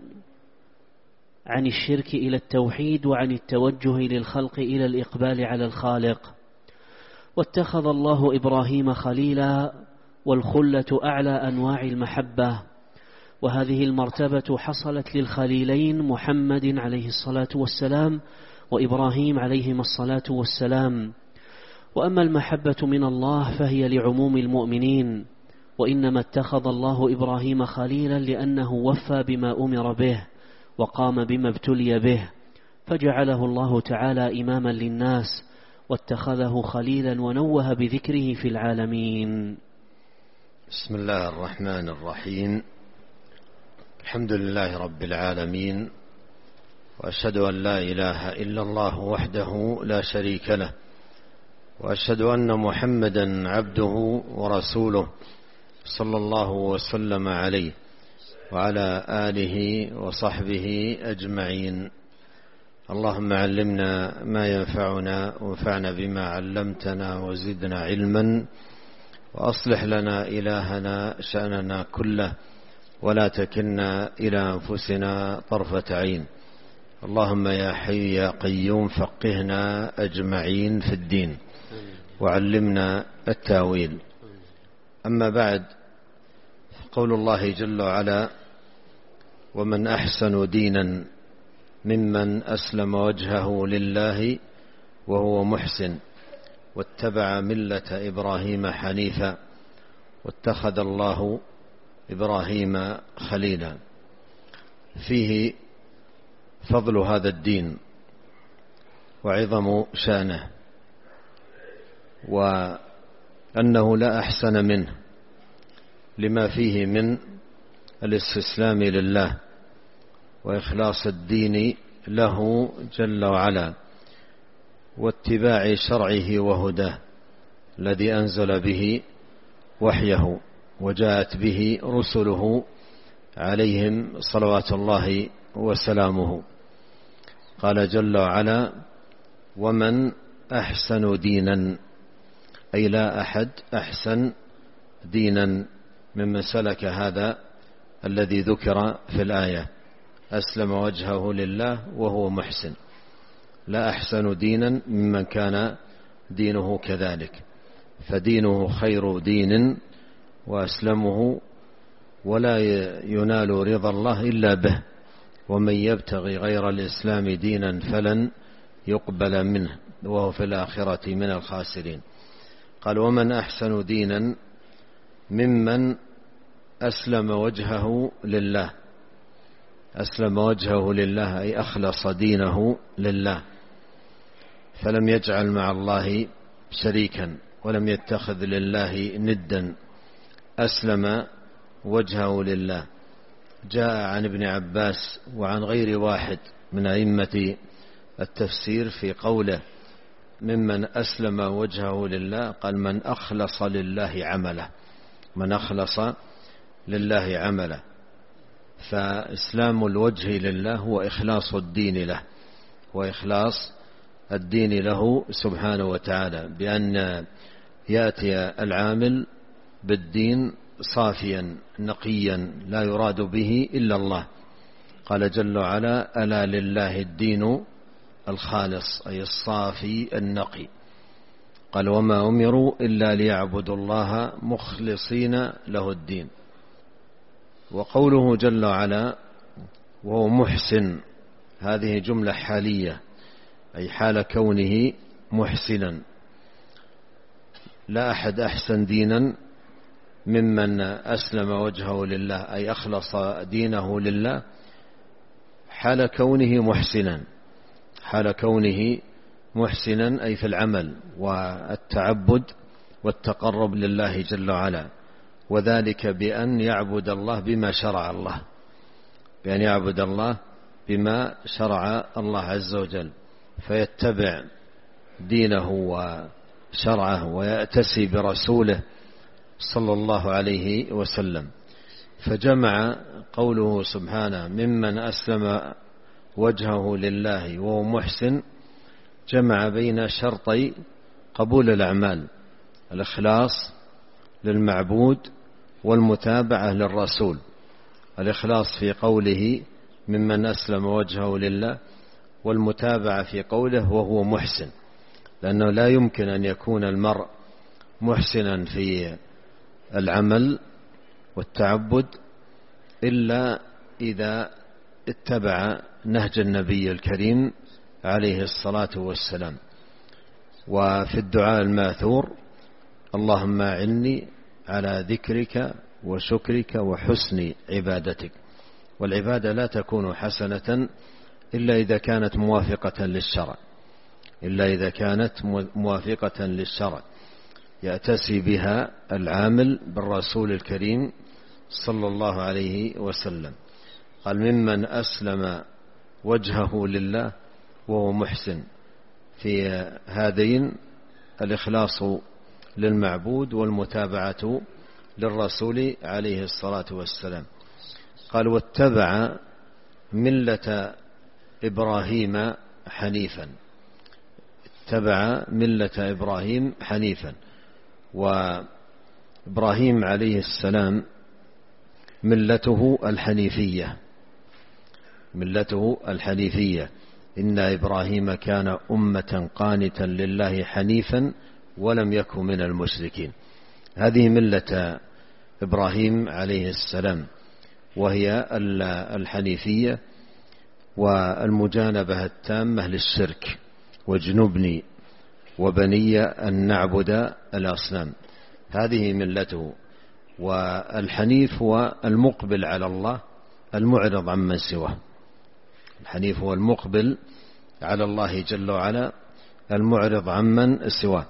عن الشرك إلى التوحيد وعن التوجه للخلق إلى الإقبال على الخالق. واتخذ الله إبراهيم خليلا، والخلة أعلى أنواع المحبة، وهذه المرتبة حصلت للخليلين محمد عليه الصلاة والسلام وإبراهيم عليهما الصلاة والسلام. وأما المحبة من الله فهي لعموم المؤمنين، وإنما اتخذ الله إبراهيم خليلا لأنه وفى بما أمر به وقام بما ابتلي به، فجعله الله تعالى إماما للناس واتخذه خليلا ونوه بذكره في العالمين. بسم الله الرحمن الرحيم. الحمد لله رب العالمين، وأشهد أن لا إله إلا الله وحده لا شريك له، وأشهد أن محمدا عبده ورسوله صلى الله وسلم عليه وعلى آله وصحبه أجمعين. اللهم علمنا ما ينفعنا وانفعنا بما علمتنا وزدنا علما، وأصلح لنا إلهنا شأننا كله ولا تكلنا إلى أنفسنا طرفة عين. اللهم يا حي يا قيوم فقهنا أجمعين في الدين وعلمنا التاويل. أما بعد، قول الله جل وعلا: ومن أحسن دينا ممن أسلم وجهه لله وهو محسن واتبع ملة إبراهيم حنيفا واتخذ الله إبراهيم خليلا. فيه فضل هذا الدين وعظم شأنه، وأنه لا أحسن منه لما فيه من الاستسلام لله وإخلاص الدين له جل وعلا، واتباع شرعه وهداه الذي أنزل به وحيه وجاءت به رسله عليهم صلوات الله وسلامه. قال جل وعلا: ومن أحسن دينا، أي لا أحد أحسن دينا ممن سلك هذا الذي ذكر في الآية، أسلم وجهه لله وهو محسن. لا أحسن دينا ممن كان دينه كذلك، فدينه خير دين وأسلمه، ولا ينال رضا الله إلا به، ومن يبتغي غير الإسلام دينا فلن يقبل منه وهو في الآخرة من الخاسرين. قال: ومن أحسن دينا ممن أسلم وجهه لله. أسلم وجهه لله أي أخلص دينه لله، فلم يجعل مع الله شريكا ولم يتخذ لله ندا، أسلم وجهه لله. جاء عن ابن عباس وعن غير واحد من أئمة التفسير في قوله ممن أسلم وجهه لله، قال من أخلص لله عمله، من أخلص لله عمله. فإسلام الوجه لله هو إخلاص الدين له، وإخلاص الدين له سبحانه وتعالى، بأن يأتي العامل بالدين صافيا نقيا لا يراد به إلا الله. قال جل وعلا ألا لله الدين الخالص، أي الصافي النقي. قال وما أمروا إلا ليعبدوا الله مخلصين له الدين. وقوله جل وعلا وهو محسن، هذه جملة حالية، أي حال كونه محسنا. لا أحد أحسن دينا ممن أسلم وجهه لله، أي أخلص دينه لله حال كونه محسنا، حال كونه محسنا أي في العمل والتعبد والتقرب لله جل وعلا، وذلك بأن يعبد الله بما شرع الله، بأن يعبد الله بما شرع الله عز وجل، فيتبع دينه وشرعه ويأتسي برسوله صلى الله عليه وسلم. فجمع قوله سبحانه ممن أسلم وجهه لله وهو محسن، جمع بين شرطي قبول الأعمال: الإخلاص للمعبود والمتابعة للرسول. الإخلاص في قوله ممن أسلم وجهه لله، والمتابعة في قوله وهو محسن، لأنه لا يمكن أن يكون المرء محسنا في العمل والتعبد إلا إذا اتبع نهج النبي الكريم عليه الصلاة والسلام. وفي الدعاء الماثور اللهم أعني على ذكرك وشكرك وحسن عبادتك. والعبادة لا تكون حسنة إلا إذا كانت موافقة للشرع، إلا إذا كانت موافقة للشرع يأتسي بها العامل بالرسول الكريم صلى الله عليه وسلم. قال ممن أسلم وجهه لله وهو محسن، في هذين الإخلاص للمعبود والمتابعة للرسول عليه الصلاة والسلام. قال واتبع ملة إبراهيم حنيفا، اتبع ملة إبراهيم حنيفا. وإبراهيم عليه السلام ملته الحنيفية، ملته الحنيفية. إن إبراهيم كان أمة قانتا لله حنيفا ولم يكن من المشركين. هذه ملة إبراهيم عليه السلام، وهي الحنيفية والمجانبة التامة للشرك. واجنبني وبني أن نعبد الأصنام، هذه ملته. والحنيف هو المقبل على الله المعرض عمن سواه، الحنيف هو المقبل على الله جل وعلا المعرض عمن سواه.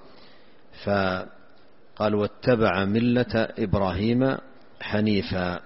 فقال واتبع ملة إبراهيم حنيفا.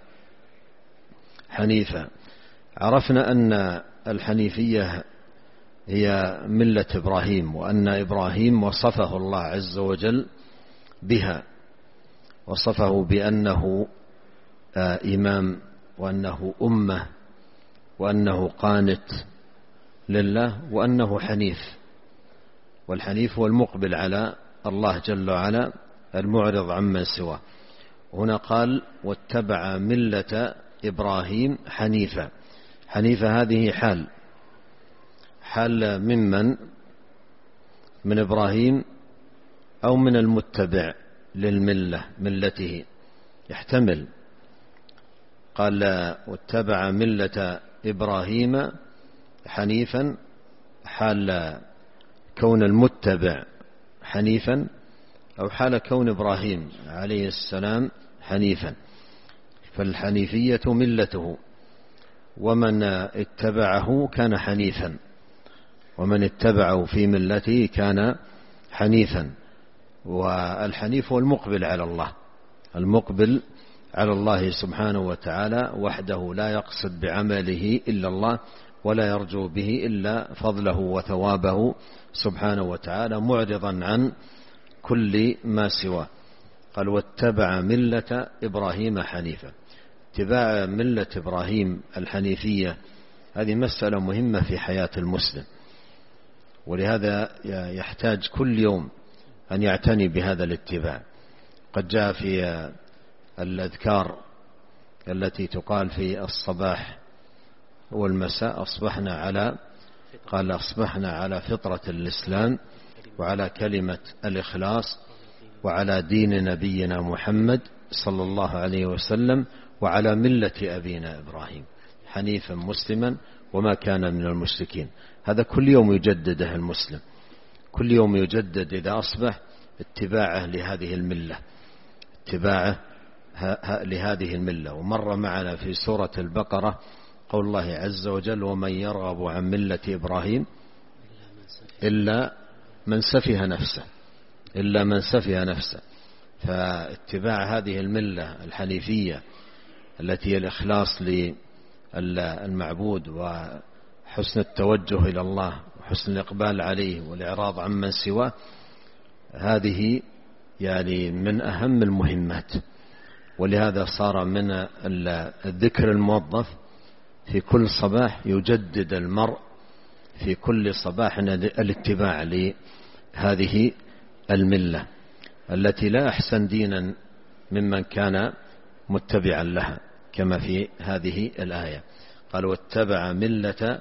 حنيفا عرفنا أن الحنيفية هي ملة إبراهيم، وأن إبراهيم وصفه الله عز وجل بها، وصفه بأنه إمام، وأنه أمة، وأنه قانت لله، وأنه حنيف. والحنيف هو المقبل على الله جل وعلا المعرض عمن سواه. هنا قال واتبع ملة إبراهيم حنيفا. حنيفا هذه حال، حال ممن من إبراهيم أو من المتبع للملة ملته، يحتمل. قال واتبع ملة إبراهيم حنيفا حال كون المتبع حنيفا، أو حال كون إبراهيم عليه السلام حنيفا. فالحنيفية ملته، ومن اتبعه كان حنيفا، ومن اتبعه في ملته كان حنيفا. والحنيف هو المقبل على الله، المقبل على الله سبحانه وتعالى وحده، لا يقصد بعمله إلا الله ولا يرجو به إلا فضله وثوابه سبحانه وتعالى، معرضا عن كل ما سواه. قال واتبع ملة إبراهيم حنيفا. اتباع ملة إبراهيم الحنيفية هذه مسألة مهمة في حياة المسلم، ولهذا يحتاج كل يوم أن يعتني بهذا الاتباع. قد جاء في الأذكار التي تقال في الصباح والمساء أصبحنا على قال أصبحنا على فطرة الإسلام وعلى كلمة الإخلاص وعلى دين نبينا محمد صلى الله عليه وسلم وعلى ملة أبينا إبراهيم حنيفا مسلما وما كان من المشركين. هذا كل يوم يجدده المسلم، كل يوم يجدد إذا أصبح اتباعه لهذه الملة، اتباعه لهذه الملة. ومر معنا في سورة البقرة قول الله عز وجل ومن يرغب عن ملة إبراهيم إلا من سفه نفسه إلا من سفه نفسه. فاتباع هذه الملة الحنيفية التي هي الإخلاص للمعبود وحسن التوجه إلى الله وحسن الإقبال عليه والإعراض عن من سواه، هذه يعني من أهم المهمات. ولهذا صار من الذكر الموظف في كل صباح يجدد المرء في كل صباح الاتباع لهذه الملة التي لا أحسن دينا ممن كان متبعا لها، كما في هذه الآية قال واتبع ملة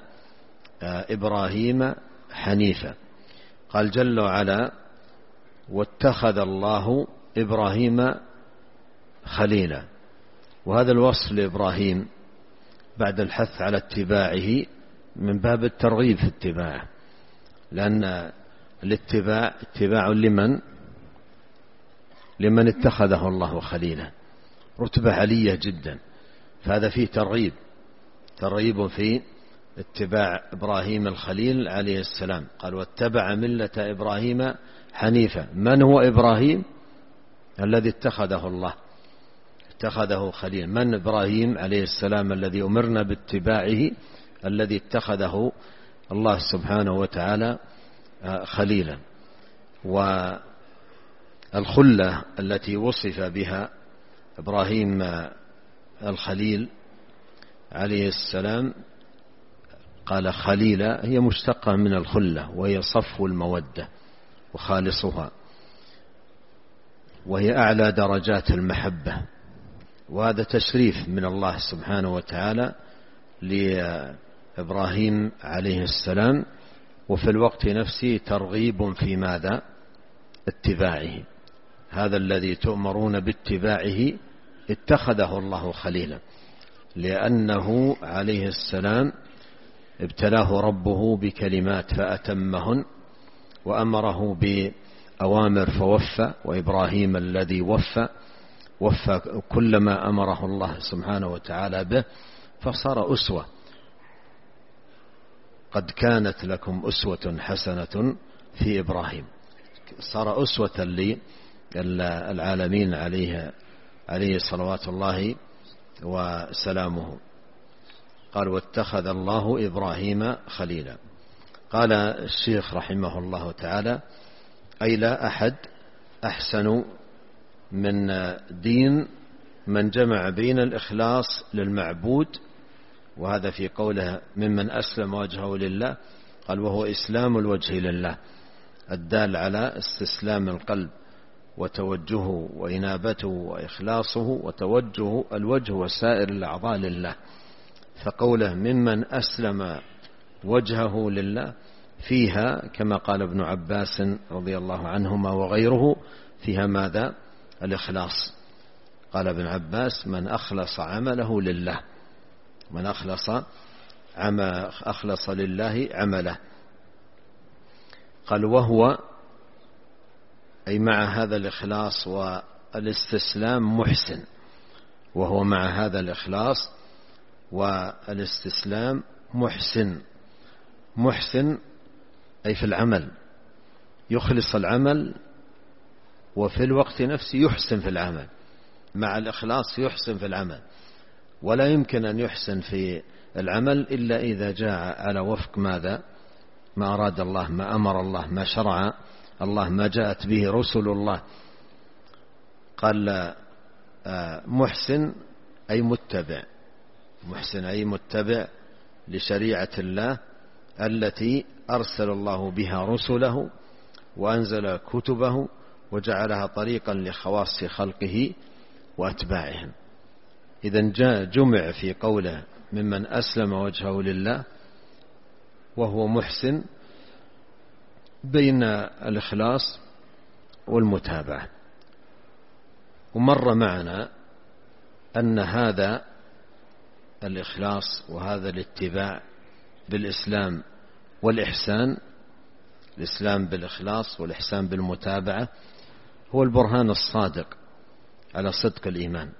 إبراهيم حنيفا. قال جل وعلا واتخذ الله إبراهيم خليلا. وهذا الوصف لإبراهيم بعد الحث على اتباعه من باب الترغيب في اتباعه، لأن الاتباع اتباع لمن لمن اتخذه الله خليلا، رتبة عالية جدا، فهذا فيه ترغيب ترغيب في اتباع إبراهيم الخليل عليه السلام. قال واتبع ملة إبراهيم حنيفا. من هو إبراهيم؟ الذي اتخذه الله اتخذه خليل. من إبراهيم عليه السلام الذي أمرنا باتباعه؟ الذي اتخذه الله سبحانه وتعالى خليلا. والخلة التي وصف بها إبراهيم الخليل عليه السلام قال خليلا هي مشتقة من الخلة، وهي صفو المودة وخالصها، وهي أعلى درجات المحبة. وهذا تشريف من الله سبحانه وتعالى لإبراهيم عليه السلام، وفي الوقت نفسه ترغيب في ماذا؟ اتباعه. هذا الذي تؤمرون باتباعه اتخذه الله خليلا، لأنه عليه السلام ابتلاه ربه بكلمات فأتمهن، وأمره بأوامر فوفى، وإبراهيم الذي وفى وفى كل ما أمره الله سبحانه وتعالى به، فصار أسوة. قد كانت لكم أسوة حسنة في إبراهيم، صار أسوة للعالمين عليه عليه صلوات الله وسلامه. قال واتخذ الله إبراهيم خليلا. قال الشيخ رحمه الله تعالى أي لا أحد أحسن من دين من جمع بين الإخلاص للمعبود، وهذا في قوله ممن أسلم وجهه لله، قال وهو إسلام الوجه لله الدال على استسلام القلب وتوجهه وإنابته وإخلاصه وتوجه الوجه وسائر الأعضاء لله. فقوله ممن أسلم وجهه لله فيها كما قال ابن عباس رضي الله عنهما وغيره فيها ماذا؟ الإخلاص. قال ابن عباس من أخلص عمله لله، من أخلص عم أخلص لله عمله. قال وهو أي مع هذا الإخلاص والاستسلام محسن، وهو مع هذا الإخلاص والاستسلام محسن. محسن أي في العمل، يخلص العمل وفي الوقت نفسه يحسن في العمل. مع الإخلاص يحسن في العمل، ولا يمكن أن يحسن في العمل إلا إذا جاء على وفق ماذا؟ ما أراد الله، ما أمر الله، ما شرع الله، ما جاءت به رسل الله. قال محسن أي متبع، محسن أي متبع لشريعة الله التي أرسل الله بها رسله وأنزل كتبه وجعلها طريقا لخواص خلقه وأتباعهم. إذن جاء جمع في قوله ممن أسلم وجهه لله وهو محسن بين الإخلاص والمتابعة. ومر معنا أن هذا الإخلاص وهذا الاتباع بالإسلام والإحسان، الإسلام بالإخلاص والإحسان بالمتابعة، هو البرهان الصادق على صدق الإيمان.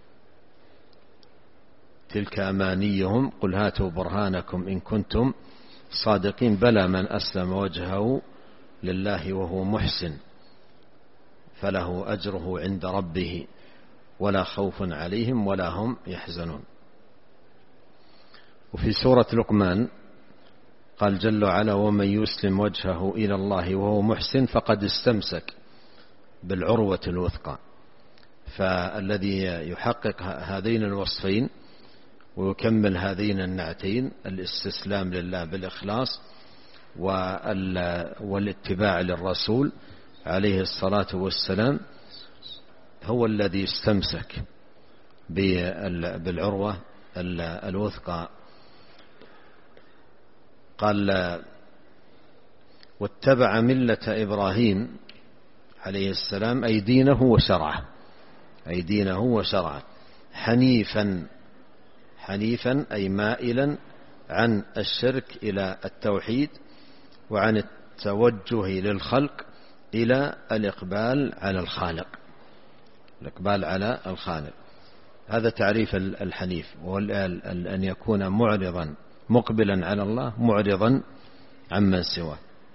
تلك أمانيهم قل هاتوا برهانكم إن كنتم صادقين بلى من أسلم وجهه لله وهو محسن فله أجره عند ربه ولا خوف عليهم ولا هم يحزنون. وفي سورة لقمان قال جل وعلا ومن يسلم وجهه إلى الله وهو محسن فقد استمسك بالعروة الوثقى. فالذي يحقق هذين الوصفين ويكمل هذين النعتين الاستسلام لله بالإخلاص والاتباع للرسول عليه الصلاة والسلام هو الذي استمسك بالعروة الوثقى. قال واتبع ملة إبراهيم عليه السلام أي دينه وشرعه، أي دينه وشرعه حنيفا، حنيفا أي مائلا عن الشرك إلى التوحيد وعن التوجه للخلق إلى الإقبال على الخالق، الإقبال على الخالق. هذا تعريف الحنيف، وهو أن يكون معرضا مقبلا على الله معرضا عمن سواه.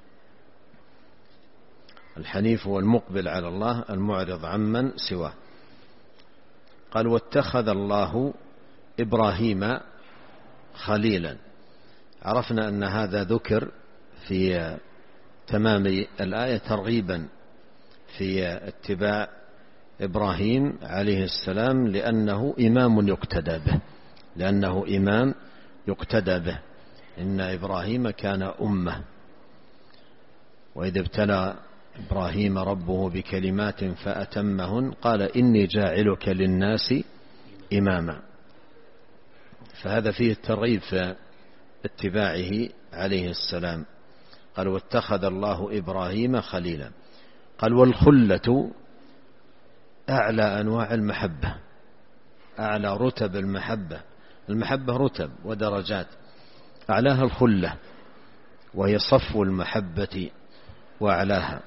الحنيف هو المقبل على الله المعرض عمن سواه. قال واتخذ الله إبراهيم خليلا. عرفنا أن هذا ذكر في تمام الآية ترغيبا في اتباع إبراهيم عليه السلام لأنه إمام يقتدى به، لأنه إمام يقتدى به. إن إبراهيم كان أمة، وإذا ابتلى إبراهيم ربه بكلمات فأتمهن قال إني جاعلك للناس إماما. فهذا فيه الترغيب في اتباعه عليه السلام. قال واتخذ الله إبراهيم خليلا. قال والخلة أعلى أنواع المحبة، أعلى رتب المحبة. المحبة رتب ودرجات، أعلاها الخلة وهي صفو المحبة وأعلاها.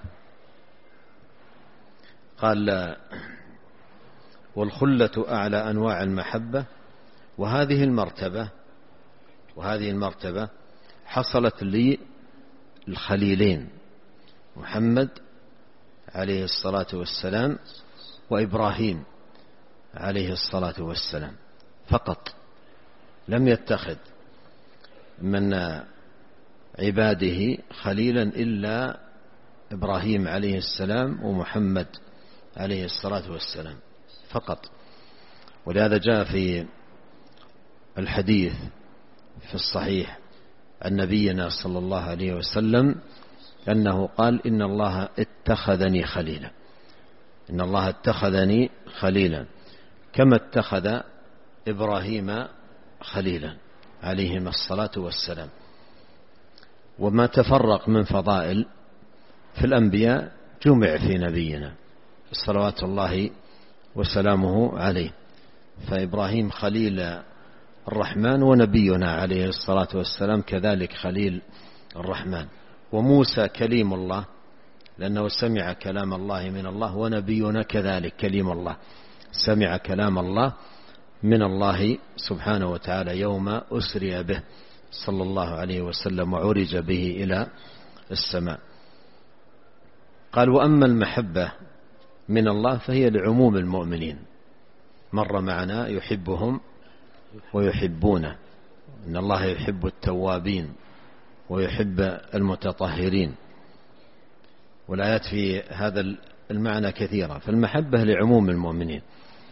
قال والخلة أعلى أنواع المحبة. وهذه المرتبة وهذه المرتبة حصلت لي الخليلين محمد عليه الصلاة والسلام وإبراهيم عليه الصلاة والسلام فقط. لم يتخذ من عباده خليلا إلا إبراهيم عليه السلام ومحمد عليه الصلاة والسلام فقط. ولهذا جاء في الحديث في الصحيح عن نبينا صلى الله عليه وسلم أنه قال إن الله اتخذني خليلا، إن الله اتخذني خليلا كما اتخذ إبراهيم خليلا عليهما الصلاة والسلام. وما تفرق من فضائل في الأنبياء جمع في نبينا صلوات الله وسلامه عليه. فإبراهيم خليل الرحمن ونبينا عليه الصلاة والسلام كذلك خليل الرحمن. وموسى كليم الله لأنه سمع كلام الله من الله، ونبينا كذلك كليم الله سمع كلام الله من الله سبحانه وتعالى يوم أسري به صلى الله عليه وسلم وعرج به إلى السماء. قال وأما المحبة من الله فهي لعموم المؤمنين، مر معنا يحبهم ويحبونه، إن الله يحب التوابين ويحب المتطهرين، والآيات في هذا المعنى كثيرة. فالمحبة لعموم المؤمنين،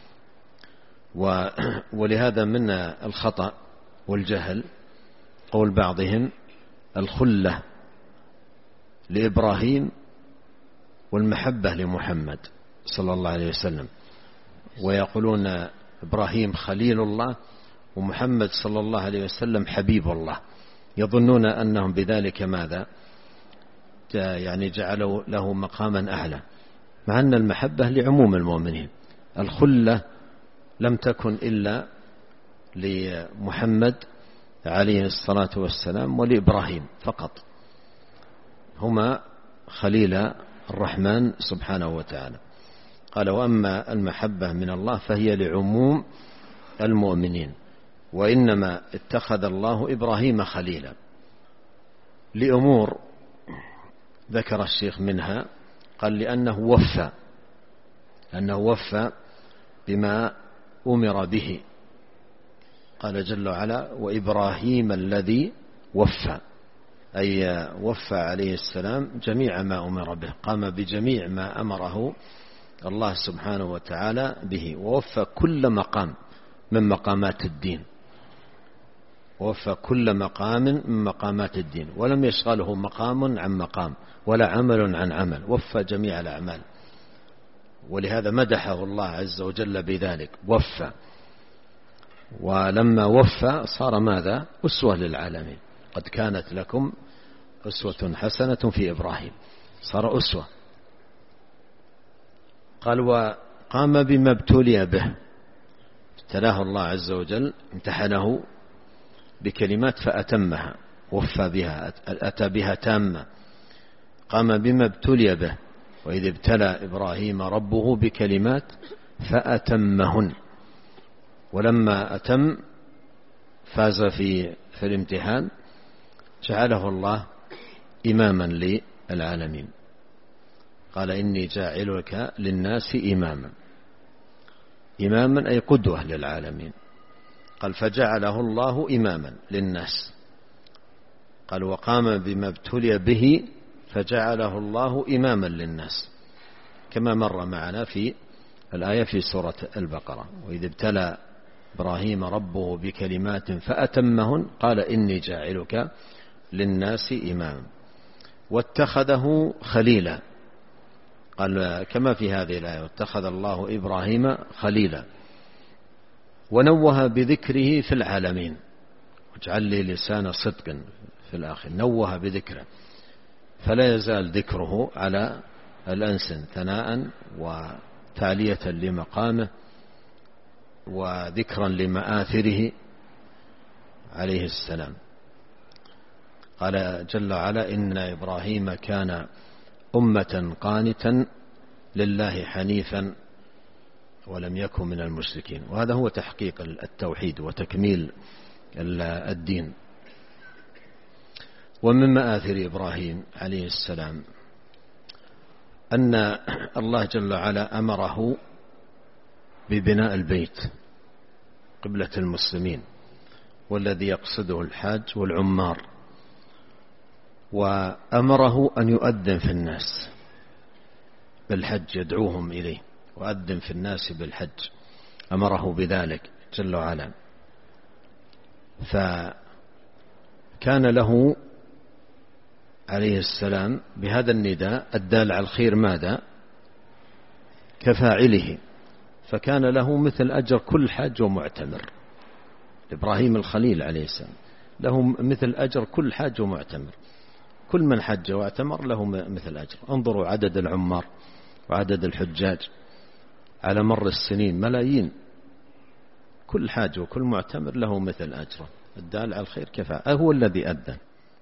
ولهذا من الخطأ والجهل قول بعضهم الخلة لإبراهيم والمحبة لمحمد صلى الله عليه وسلم، ويقولون إبراهيم خليل الله ومحمد صلى الله عليه وسلم حبيب الله، يظنون أنهم بذلك ماذا يعني جعلوا له مقاما أعلى، مع أن المحبة لعموم المؤمنين. الخلة لم تكن إلا لمحمد عليه الصلاة والسلام ولإبراهيم فقط، هما خليل الرحمن سبحانه وتعالى. قال وأما المحبة من الله فهي لعموم المؤمنين، وإنما اتخذ الله إبراهيم خليلا لأمور ذكر الشيخ منها، قال لأنه وفى أنه وفى بما أمر به، قال جل وعلا وإبراهيم الذي وفى، أي وفى عليه السلام جميع ما أمر به، قام بجميع ما أمره الله سبحانه وتعالى به، ووفى كل مقام من مقامات الدين، ووفى كل مقام من مقامات الدين، ولم يشغله مقام عن مقام ولا عمل عن عمل، وفى جميع الأعمال. ولهذا مدحه الله عز وجل بذلك، وفى. ولما وفى صار ماذا؟ أسوة للعالمين، قد كانت لكم أسوة حسنة في إبراهيم، صار أسوة. قال وقام بما ابتلي به، ابتلاه الله عز وجل، امتحنه بكلمات فأتمها، وفى بها، أتى بها تامة. قام بما ابتلي به، وإذ ابتلى إبراهيم ربه بكلمات فأتمهن، ولما أتم فاز في في الامتحان جعله الله إماما للعالمين. قال إني جاعلك للناس إماما، إماما أي قدوة للعالمين. قال فجعله الله إماما للناس. قال وقام بما ابتلي به فجعله الله إماما للناس، كما مر معنا في الآية في سورة البقرة، وإذ ابتلى إبراهيم ربه بكلمات فأتمهن قال إني جاعلك للناس إماما. واتخذه خليلا، قال كما في هذه الآية واتخذ الله إبراهيم خليلا. ونوه بذكره في العالمين، واجعل لي لسان صدق في الآخر، نوه بذكره، فلا يزال ذكره على الألسن ثناء وتعلية لمقامه وذكرا لمآثره عليه السلام. قال جل وعلا إن إبراهيم كان أمة قانتا لله حنيفا ولم يكن من المشركين. وهذا هو تحقيق التوحيد وتكميل الدين. ومن مآثر إبراهيم عليه السلام أن الله جل وعلا أمره ببناء البيت قبلة المسلمين، والذي يقصده الحاج والعمار، وأمره أن يؤذن في الناس بالحج، يدعوهم إليه، وأذن في الناس بالحج، أمره بذلك جل وعلا. فكان له عليه السلام بهذا النداء الدال على الخير ماذا؟ كفاعله، فكان له مثل أجر كل حاج ومعتمر. إبراهيم الخليل عليه السلام له مثل أجر كل حاج ومعتمر، كل من حج واعتمر له مثل أجر. انظروا عدد العمار وعدد الحجاج على مر السنين، ملايين، كل حاج وكل معتمر له مثل أجره، الدال على الخير كفاءة، هو الذي أذن.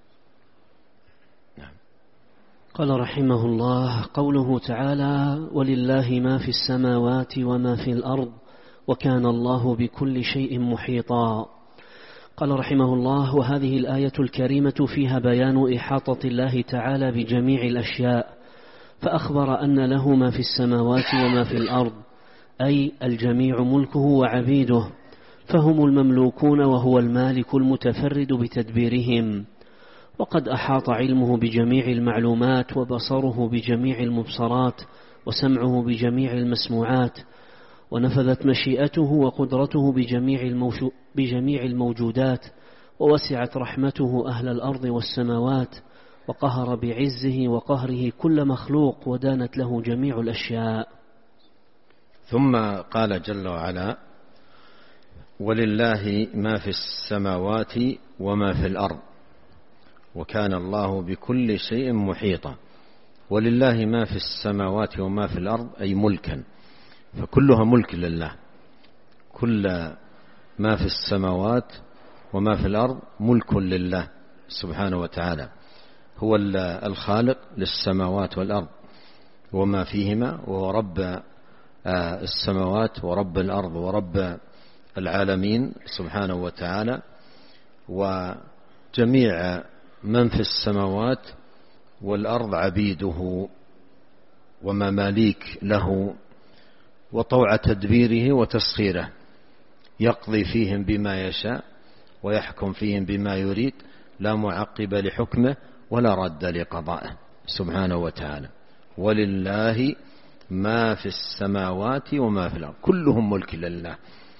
نعم. قال رحمه الله قوله تعالى ولله ما في السماوات وما في الأرض وكان الله بكل شيء محيطا. قال رحمه الله وهذه الآية الكريمة فيها بيان إحاطة الله تعالى بجميع الأشياء، فأخبر أن له ما في السماوات وما في الأرض، أي الجميع ملكه وعبيده، فهم المملوكون وهو المالك المتفرد بتدبيرهم. وقد أحاط علمه بجميع المعلومات، وبصره بجميع المبصرات، وسمعه بجميع المسموعات، ونفذت مشيئته وقدرته بجميع, بجميع الموجودات، ووسعت رحمته أهل الأرض والسماوات، وقهر بعزه وقهره كل مخلوق، ودانت له جميع الأشياء. ثم قال جل وعلا: ولله ما في السماوات وما في الأرض وكان الله بكل شيء محيطا. ولله ما في السماوات وما في الأرض أي ملكا، فكلها ملك لله. كل ما في السماوات وما في الأرض ملك لله سبحانه وتعالى، هو الخالق للسماوات والأرض وما فيهما، وهو رب السماوات ورب الأرض ورب العالمين سبحانه وتعالى. وجميع من في السماوات والأرض عبيده ومماليك له، وطوع تدبيره وتسخيره، يقضي فيهم بما يشاء ويحكم فيهم بما يريد، لا معقب لحكمه ولا رد لقضائه سبحانه وتعالى. ولله ما في السماوات وما في الأرض، كلهم ملك لله،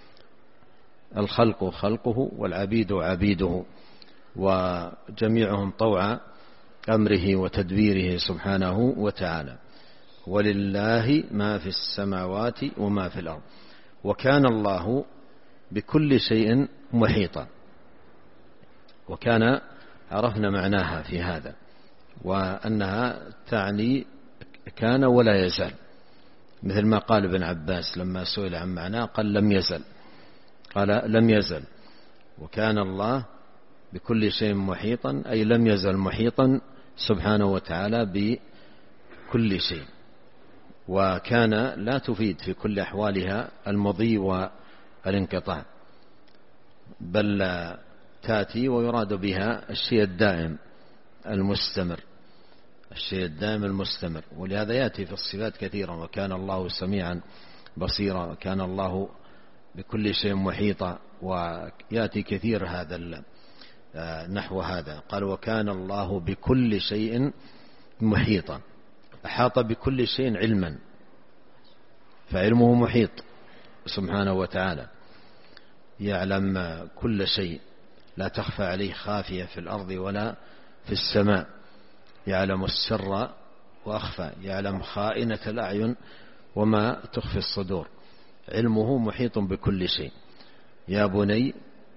الخلق خلقه والعبيد عبيده، وجميعهم طوع أمره وتدبيره سبحانه وتعالى. ولله ما في السماوات وما في الأرض وكان الله بكل شيء محيطا. وكان عرفنا معناها في هذا، وأنها تعني كان ولا يزال، مثل ما قال ابن عباس لما سئل عن معناه قال لم يزل، قال لم يزل. وكان الله بكل شيء محيطا أي لم يزل محيطا سبحانه وتعالى بكل شيء. وكان لا تفيد في كل أحوالها المضي والانقطاع، بل تأتي ويراد بها الشيء الدائم المستمر، الشيء الدائم المستمر. ولهذا يأتي في الصفات كثيرا: وكان الله سميعا بصيرا، وكان الله بكل شيء محيطا، ويأتي كثير هذا نحو هذا. قال: وكان الله بكل شيء محيطا، أحاط بكل شيء علما، فعلمه محيط سبحانه وتعالى، يعلم كل شيء، لا تخفى عليه خافية في الأرض ولا في السماء، يعلم السر وأخفى، يعلم خائنة الأعين وما تخفي الصدور، علمه محيط بكل شيء. يا بني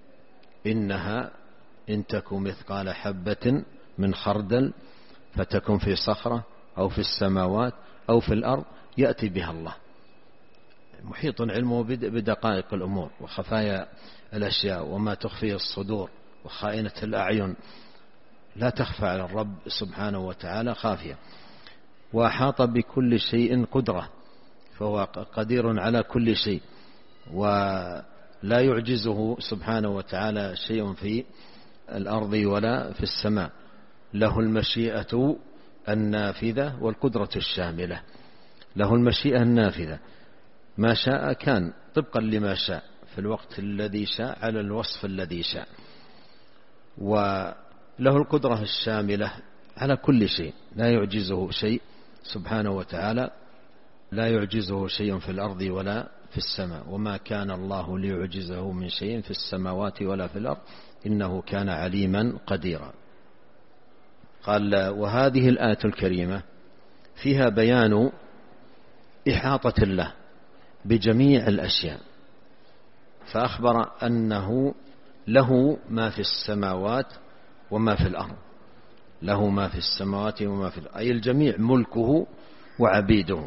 إنها إن تك مثقال حبة من خردل فتكن في صخرة أو في السماوات أو في الأرض يأتي بها الله. محيط علمه بدقائق الأمور وخفايا الأشياء وما تخفي الصدور وخائنة الأعين، لا تخفى على الرب سبحانه وتعالى خافية. وأحاط بكل شيء قدرة، فهو قدير على كل شيء، ولا يعجزه سبحانه وتعالى شيء في الأرض ولا في السماء. له المشيئة النافذة والقدرة الشاملة. له المشيئة النافذة، ما شاء كان طبقا لما شاء في الوقت الذي شاء على الوصف الذي شاء. وله القدرة الشاملة على كل شيء، لا يعجزه شيء سبحانه وتعالى، لا يعجزه شيء في الأرض ولا في السماء. وما كان الله ليعجزه من شيء في السماوات ولا في الأرض إنه كان عليما قديرا. قال: وهذه الآية الكريمة فيها بيان إحاطة الله بجميع الأشياء، فأخبر أنه له ما في السماوات وما في الأرض، له ما في السماوات وما في الأرض، أي الجميع ملكه وعبيده،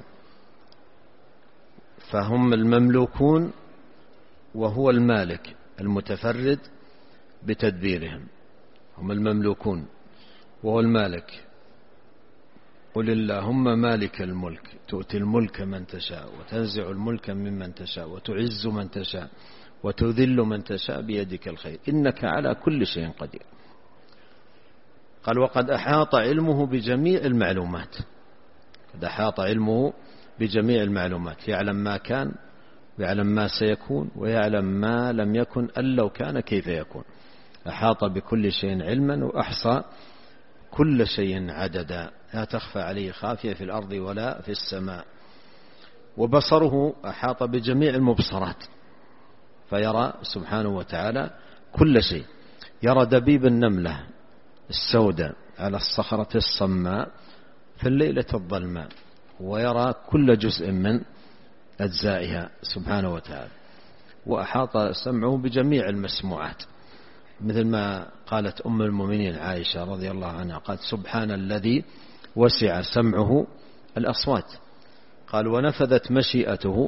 فهم المملوكون وهو المالك المتفرد بتدبيرهم. هم المملوكون وهو المالك. قل اللهم مالك الملك تؤتي الملك من تشاء وتنزع الملك ممن تشاء وتعز من تشاء وتذل من تشاء بيدك الخير إنك على كل شيء قدير. قال: وقد أحاط علمه بجميع المعلومات. قد أحاط علمه بجميع المعلومات، يعلم ما كان ويعلم ما سيكون ويعلم ما لم يكن أن لو كان كيف يكون. أحاط بكل شيء علما وأحصى كل شيء عددا، لا تخفى عليه خافية في الأرض ولا في السماء. وبصره أحاط بجميع المبصرات، فيرى سبحانه وتعالى كل شيء. يرى دبيب النملة السوداء على الصخرة الصماء في الليلة الظلماء، ويرى كل جزء من أجزائها سبحانه وتعالى. وأحاط سمعه بجميع المسموعات، مثل ما قالت أم المؤمنين عائشة رضي الله عنها، قالت سبحان الذي وسع سمعه الأصوات. قال ونفذت مشيئته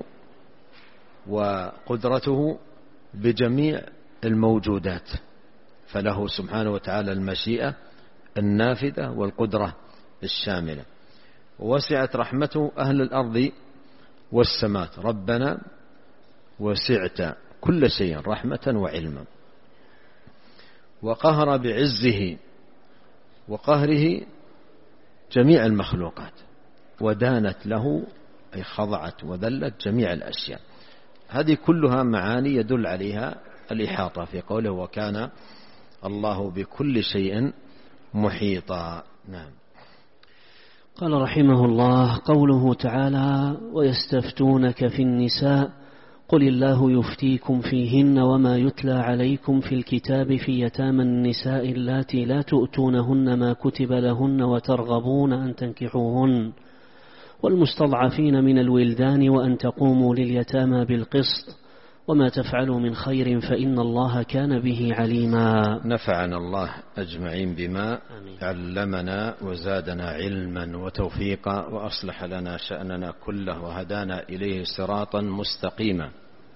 وقدرته بجميع الموجودات، فله سبحانه وتعالى المشيئة النافذة والقدرة الشاملة. ووسعت رحمته أهل الأرض والسماء، ربنا وسعت كل شيء رحمة وعلما. وقهر بعزه وقهره جميع المخلوقات، ودانت له أي خضعت وذلت جميع الأشياء. هذه كلها معاني يدل عليها الإحاطة في قوله وكان الله بكل شيء محيطا. نعم. قال رحمه الله: قوله تعالى: ويستفتونك في النساء قل الله يفتيكم فيهن وما يتلى عليكم في الكتاب في يتامى النساء اللاتي لا تؤتونهن ما كتب لهن وترغبون أن تنكحوهن والمستضعفين من الولدان وأن تقوموا لليتامى بالقسط وما تفعلوا من خير فإن الله كان به عليما. نفعنا الله أجمعين بما علمنا وزادنا علما وتوفيقا وأصلح لنا شأننا كله وهدانا إليه صراطا مستقيما.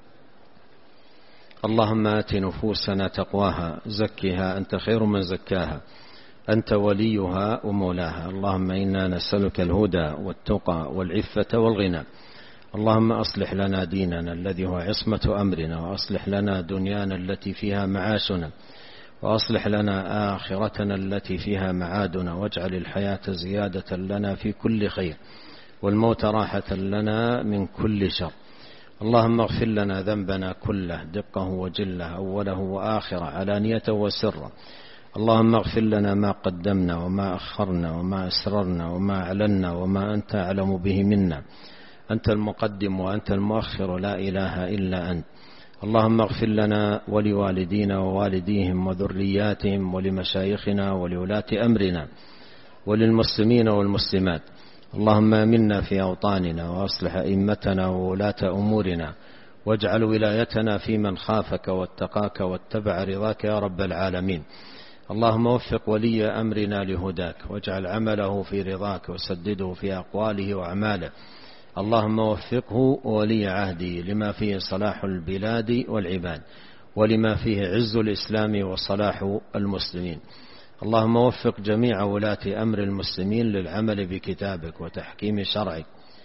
اللهم آت نفوسنا تقواها زكها أنت خير من زكاها أنت وليها ومولاها. اللهم إنا نسألك الهدى والتقى والعفة والغنى. اللهم أصلح لنا ديننا الذي هو عصمة أمرنا، وأصلح لنا دنيانا التي فيها معاشنا، وأصلح لنا آخرتنا التي فيها معادنا، واجعل الحياة زيادة لنا في كل خير والموت راحة لنا من كل شر. اللهم اغفر لنا ذنبنا كله دقه وجله أوله وآخره علانيته وسره. اللهم اغفر لنا ما قدمنا وما أخرنا وما أسررنا وما أعلنا وما أنت أعلم به منا. أنت المقدم وأنت المؤخر لا إله إلا أنت. اللهم اغفر لنا ولوالدينا ووالديهم وذرياتهم ولمشايخنا ولولاة أمرنا وللمسلمين والمسلمات. اللهم آمنا في أوطاننا وأصلح أئمتنا وولاة أمورنا، واجعل ولايتنا في من خافك واتقاك واتبع رضاك يا رب العالمين. اللهم وفق ولي أمرنا لهداك، واجعل عمله في رضاك، وسدده في أقواله وأعماله. اللهم وفقه ولي عهده لما فيه صلاح البلاد والعباد، ولما فيه عز الإسلام وصلاح المسلمين. اللهم وفق جميع ولاة أمر المسلمين للعمل بكتابك وتحكيم شرعك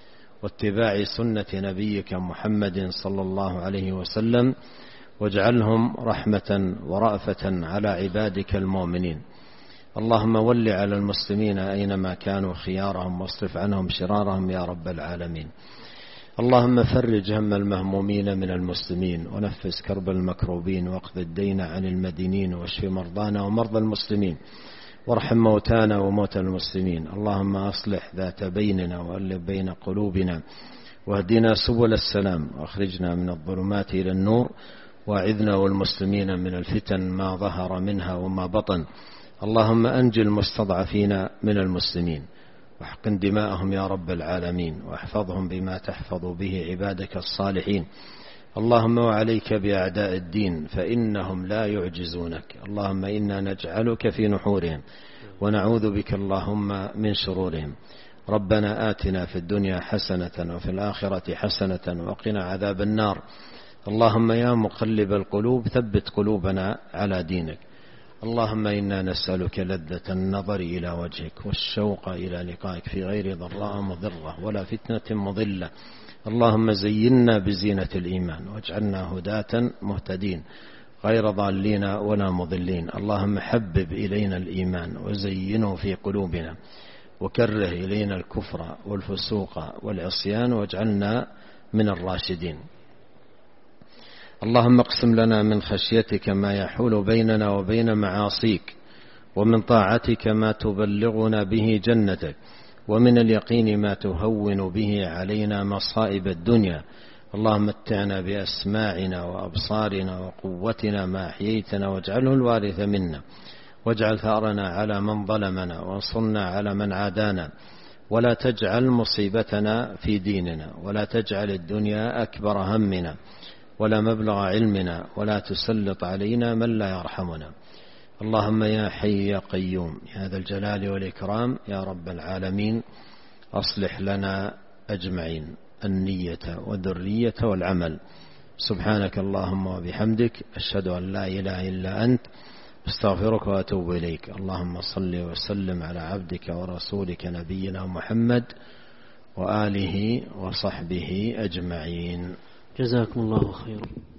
واتباع سنة نبيك محمد صلى الله عليه وسلم، واجعلهم رحمة ورأفة على عبادك المؤمنين. اللهم ول على المسلمين أينما كانوا خيارهم، واصرف عنهم شرارهم يا رب العالمين. اللهم فرج هم المهمومين من المسلمين، ونفس كرب المكروبين، واقض الدين عن المدينين، واشف مرضانا ومرضى المسلمين، وارحم موتانا وموتى المسلمين. اللهم أصلح ذات بيننا وألف بين قلوبنا، واهدنا سبل السلام، واخرجنا من الظلمات إلى النور، واعذنا والمسلمين من الفتن ما ظهر منها وما بطن. اللهم أنجي المستضعفين من المسلمين، واحقن دماءهم يا رب العالمين، واحفظهم بما تحفظ به عبادك الصالحين. اللهم وعليك بأعداء الدين فإنهم لا يعجزونك. اللهم إنا نجعلك في نحورهم ونعوذ بك اللهم من شرورهم. ربنا آتنا في الدنيا حسنة وفي الآخرة حسنة وقنا عذاب النار. اللهم يا مقلب القلوب ثبت قلوبنا على دينك. اللهم إنا نسألك لذة النظر إلى وجهك والشوق إلى لقائك في غير ضراء مضرة ولا فتنة مضلة. اللهم زينا بزينة الإيمان، واجعلنا هداة مهتدين غير ضالين ولا مضلين. اللهم حبب إلينا الإيمان وزينه في قلوبنا، وكره إلينا الكفر والفسوق والعصيان، واجعلنا من الراشدين. اللهم اقسم لنا من خشيتك ما يحول بيننا وبين معاصيك، ومن طاعتك ما تبلغنا به جنتك، ومن اليقين ما تهون به علينا مصائب الدنيا. اللهم متعنا بأسماعنا وأبصارنا وقوتنا ما أحييتنا، واجعله الوارث منا، واجعل ثأرنا على من ظلمنا، وانصرنا على من عادانا، ولا تجعل مصيبتنا في ديننا، ولا تجعل الدنيا أكبر همنا ولا مبلغ علمنا، ولا تسلط علينا من لا يرحمنا. اللهم يا حي يا قيوم يا ذا الجلال والإكرام يا رب العالمين، أصلح لنا أجمعين النية والذرية والعمل. سبحانك اللهم وبحمدك، أشهد أن لا إله إلا أنت، استغفرك وأتوب إليك. اللهم صل وسلم على عبدك ورسولك نبينا محمد وآله وصحبه أجمعين. جزاكم الله خيرا.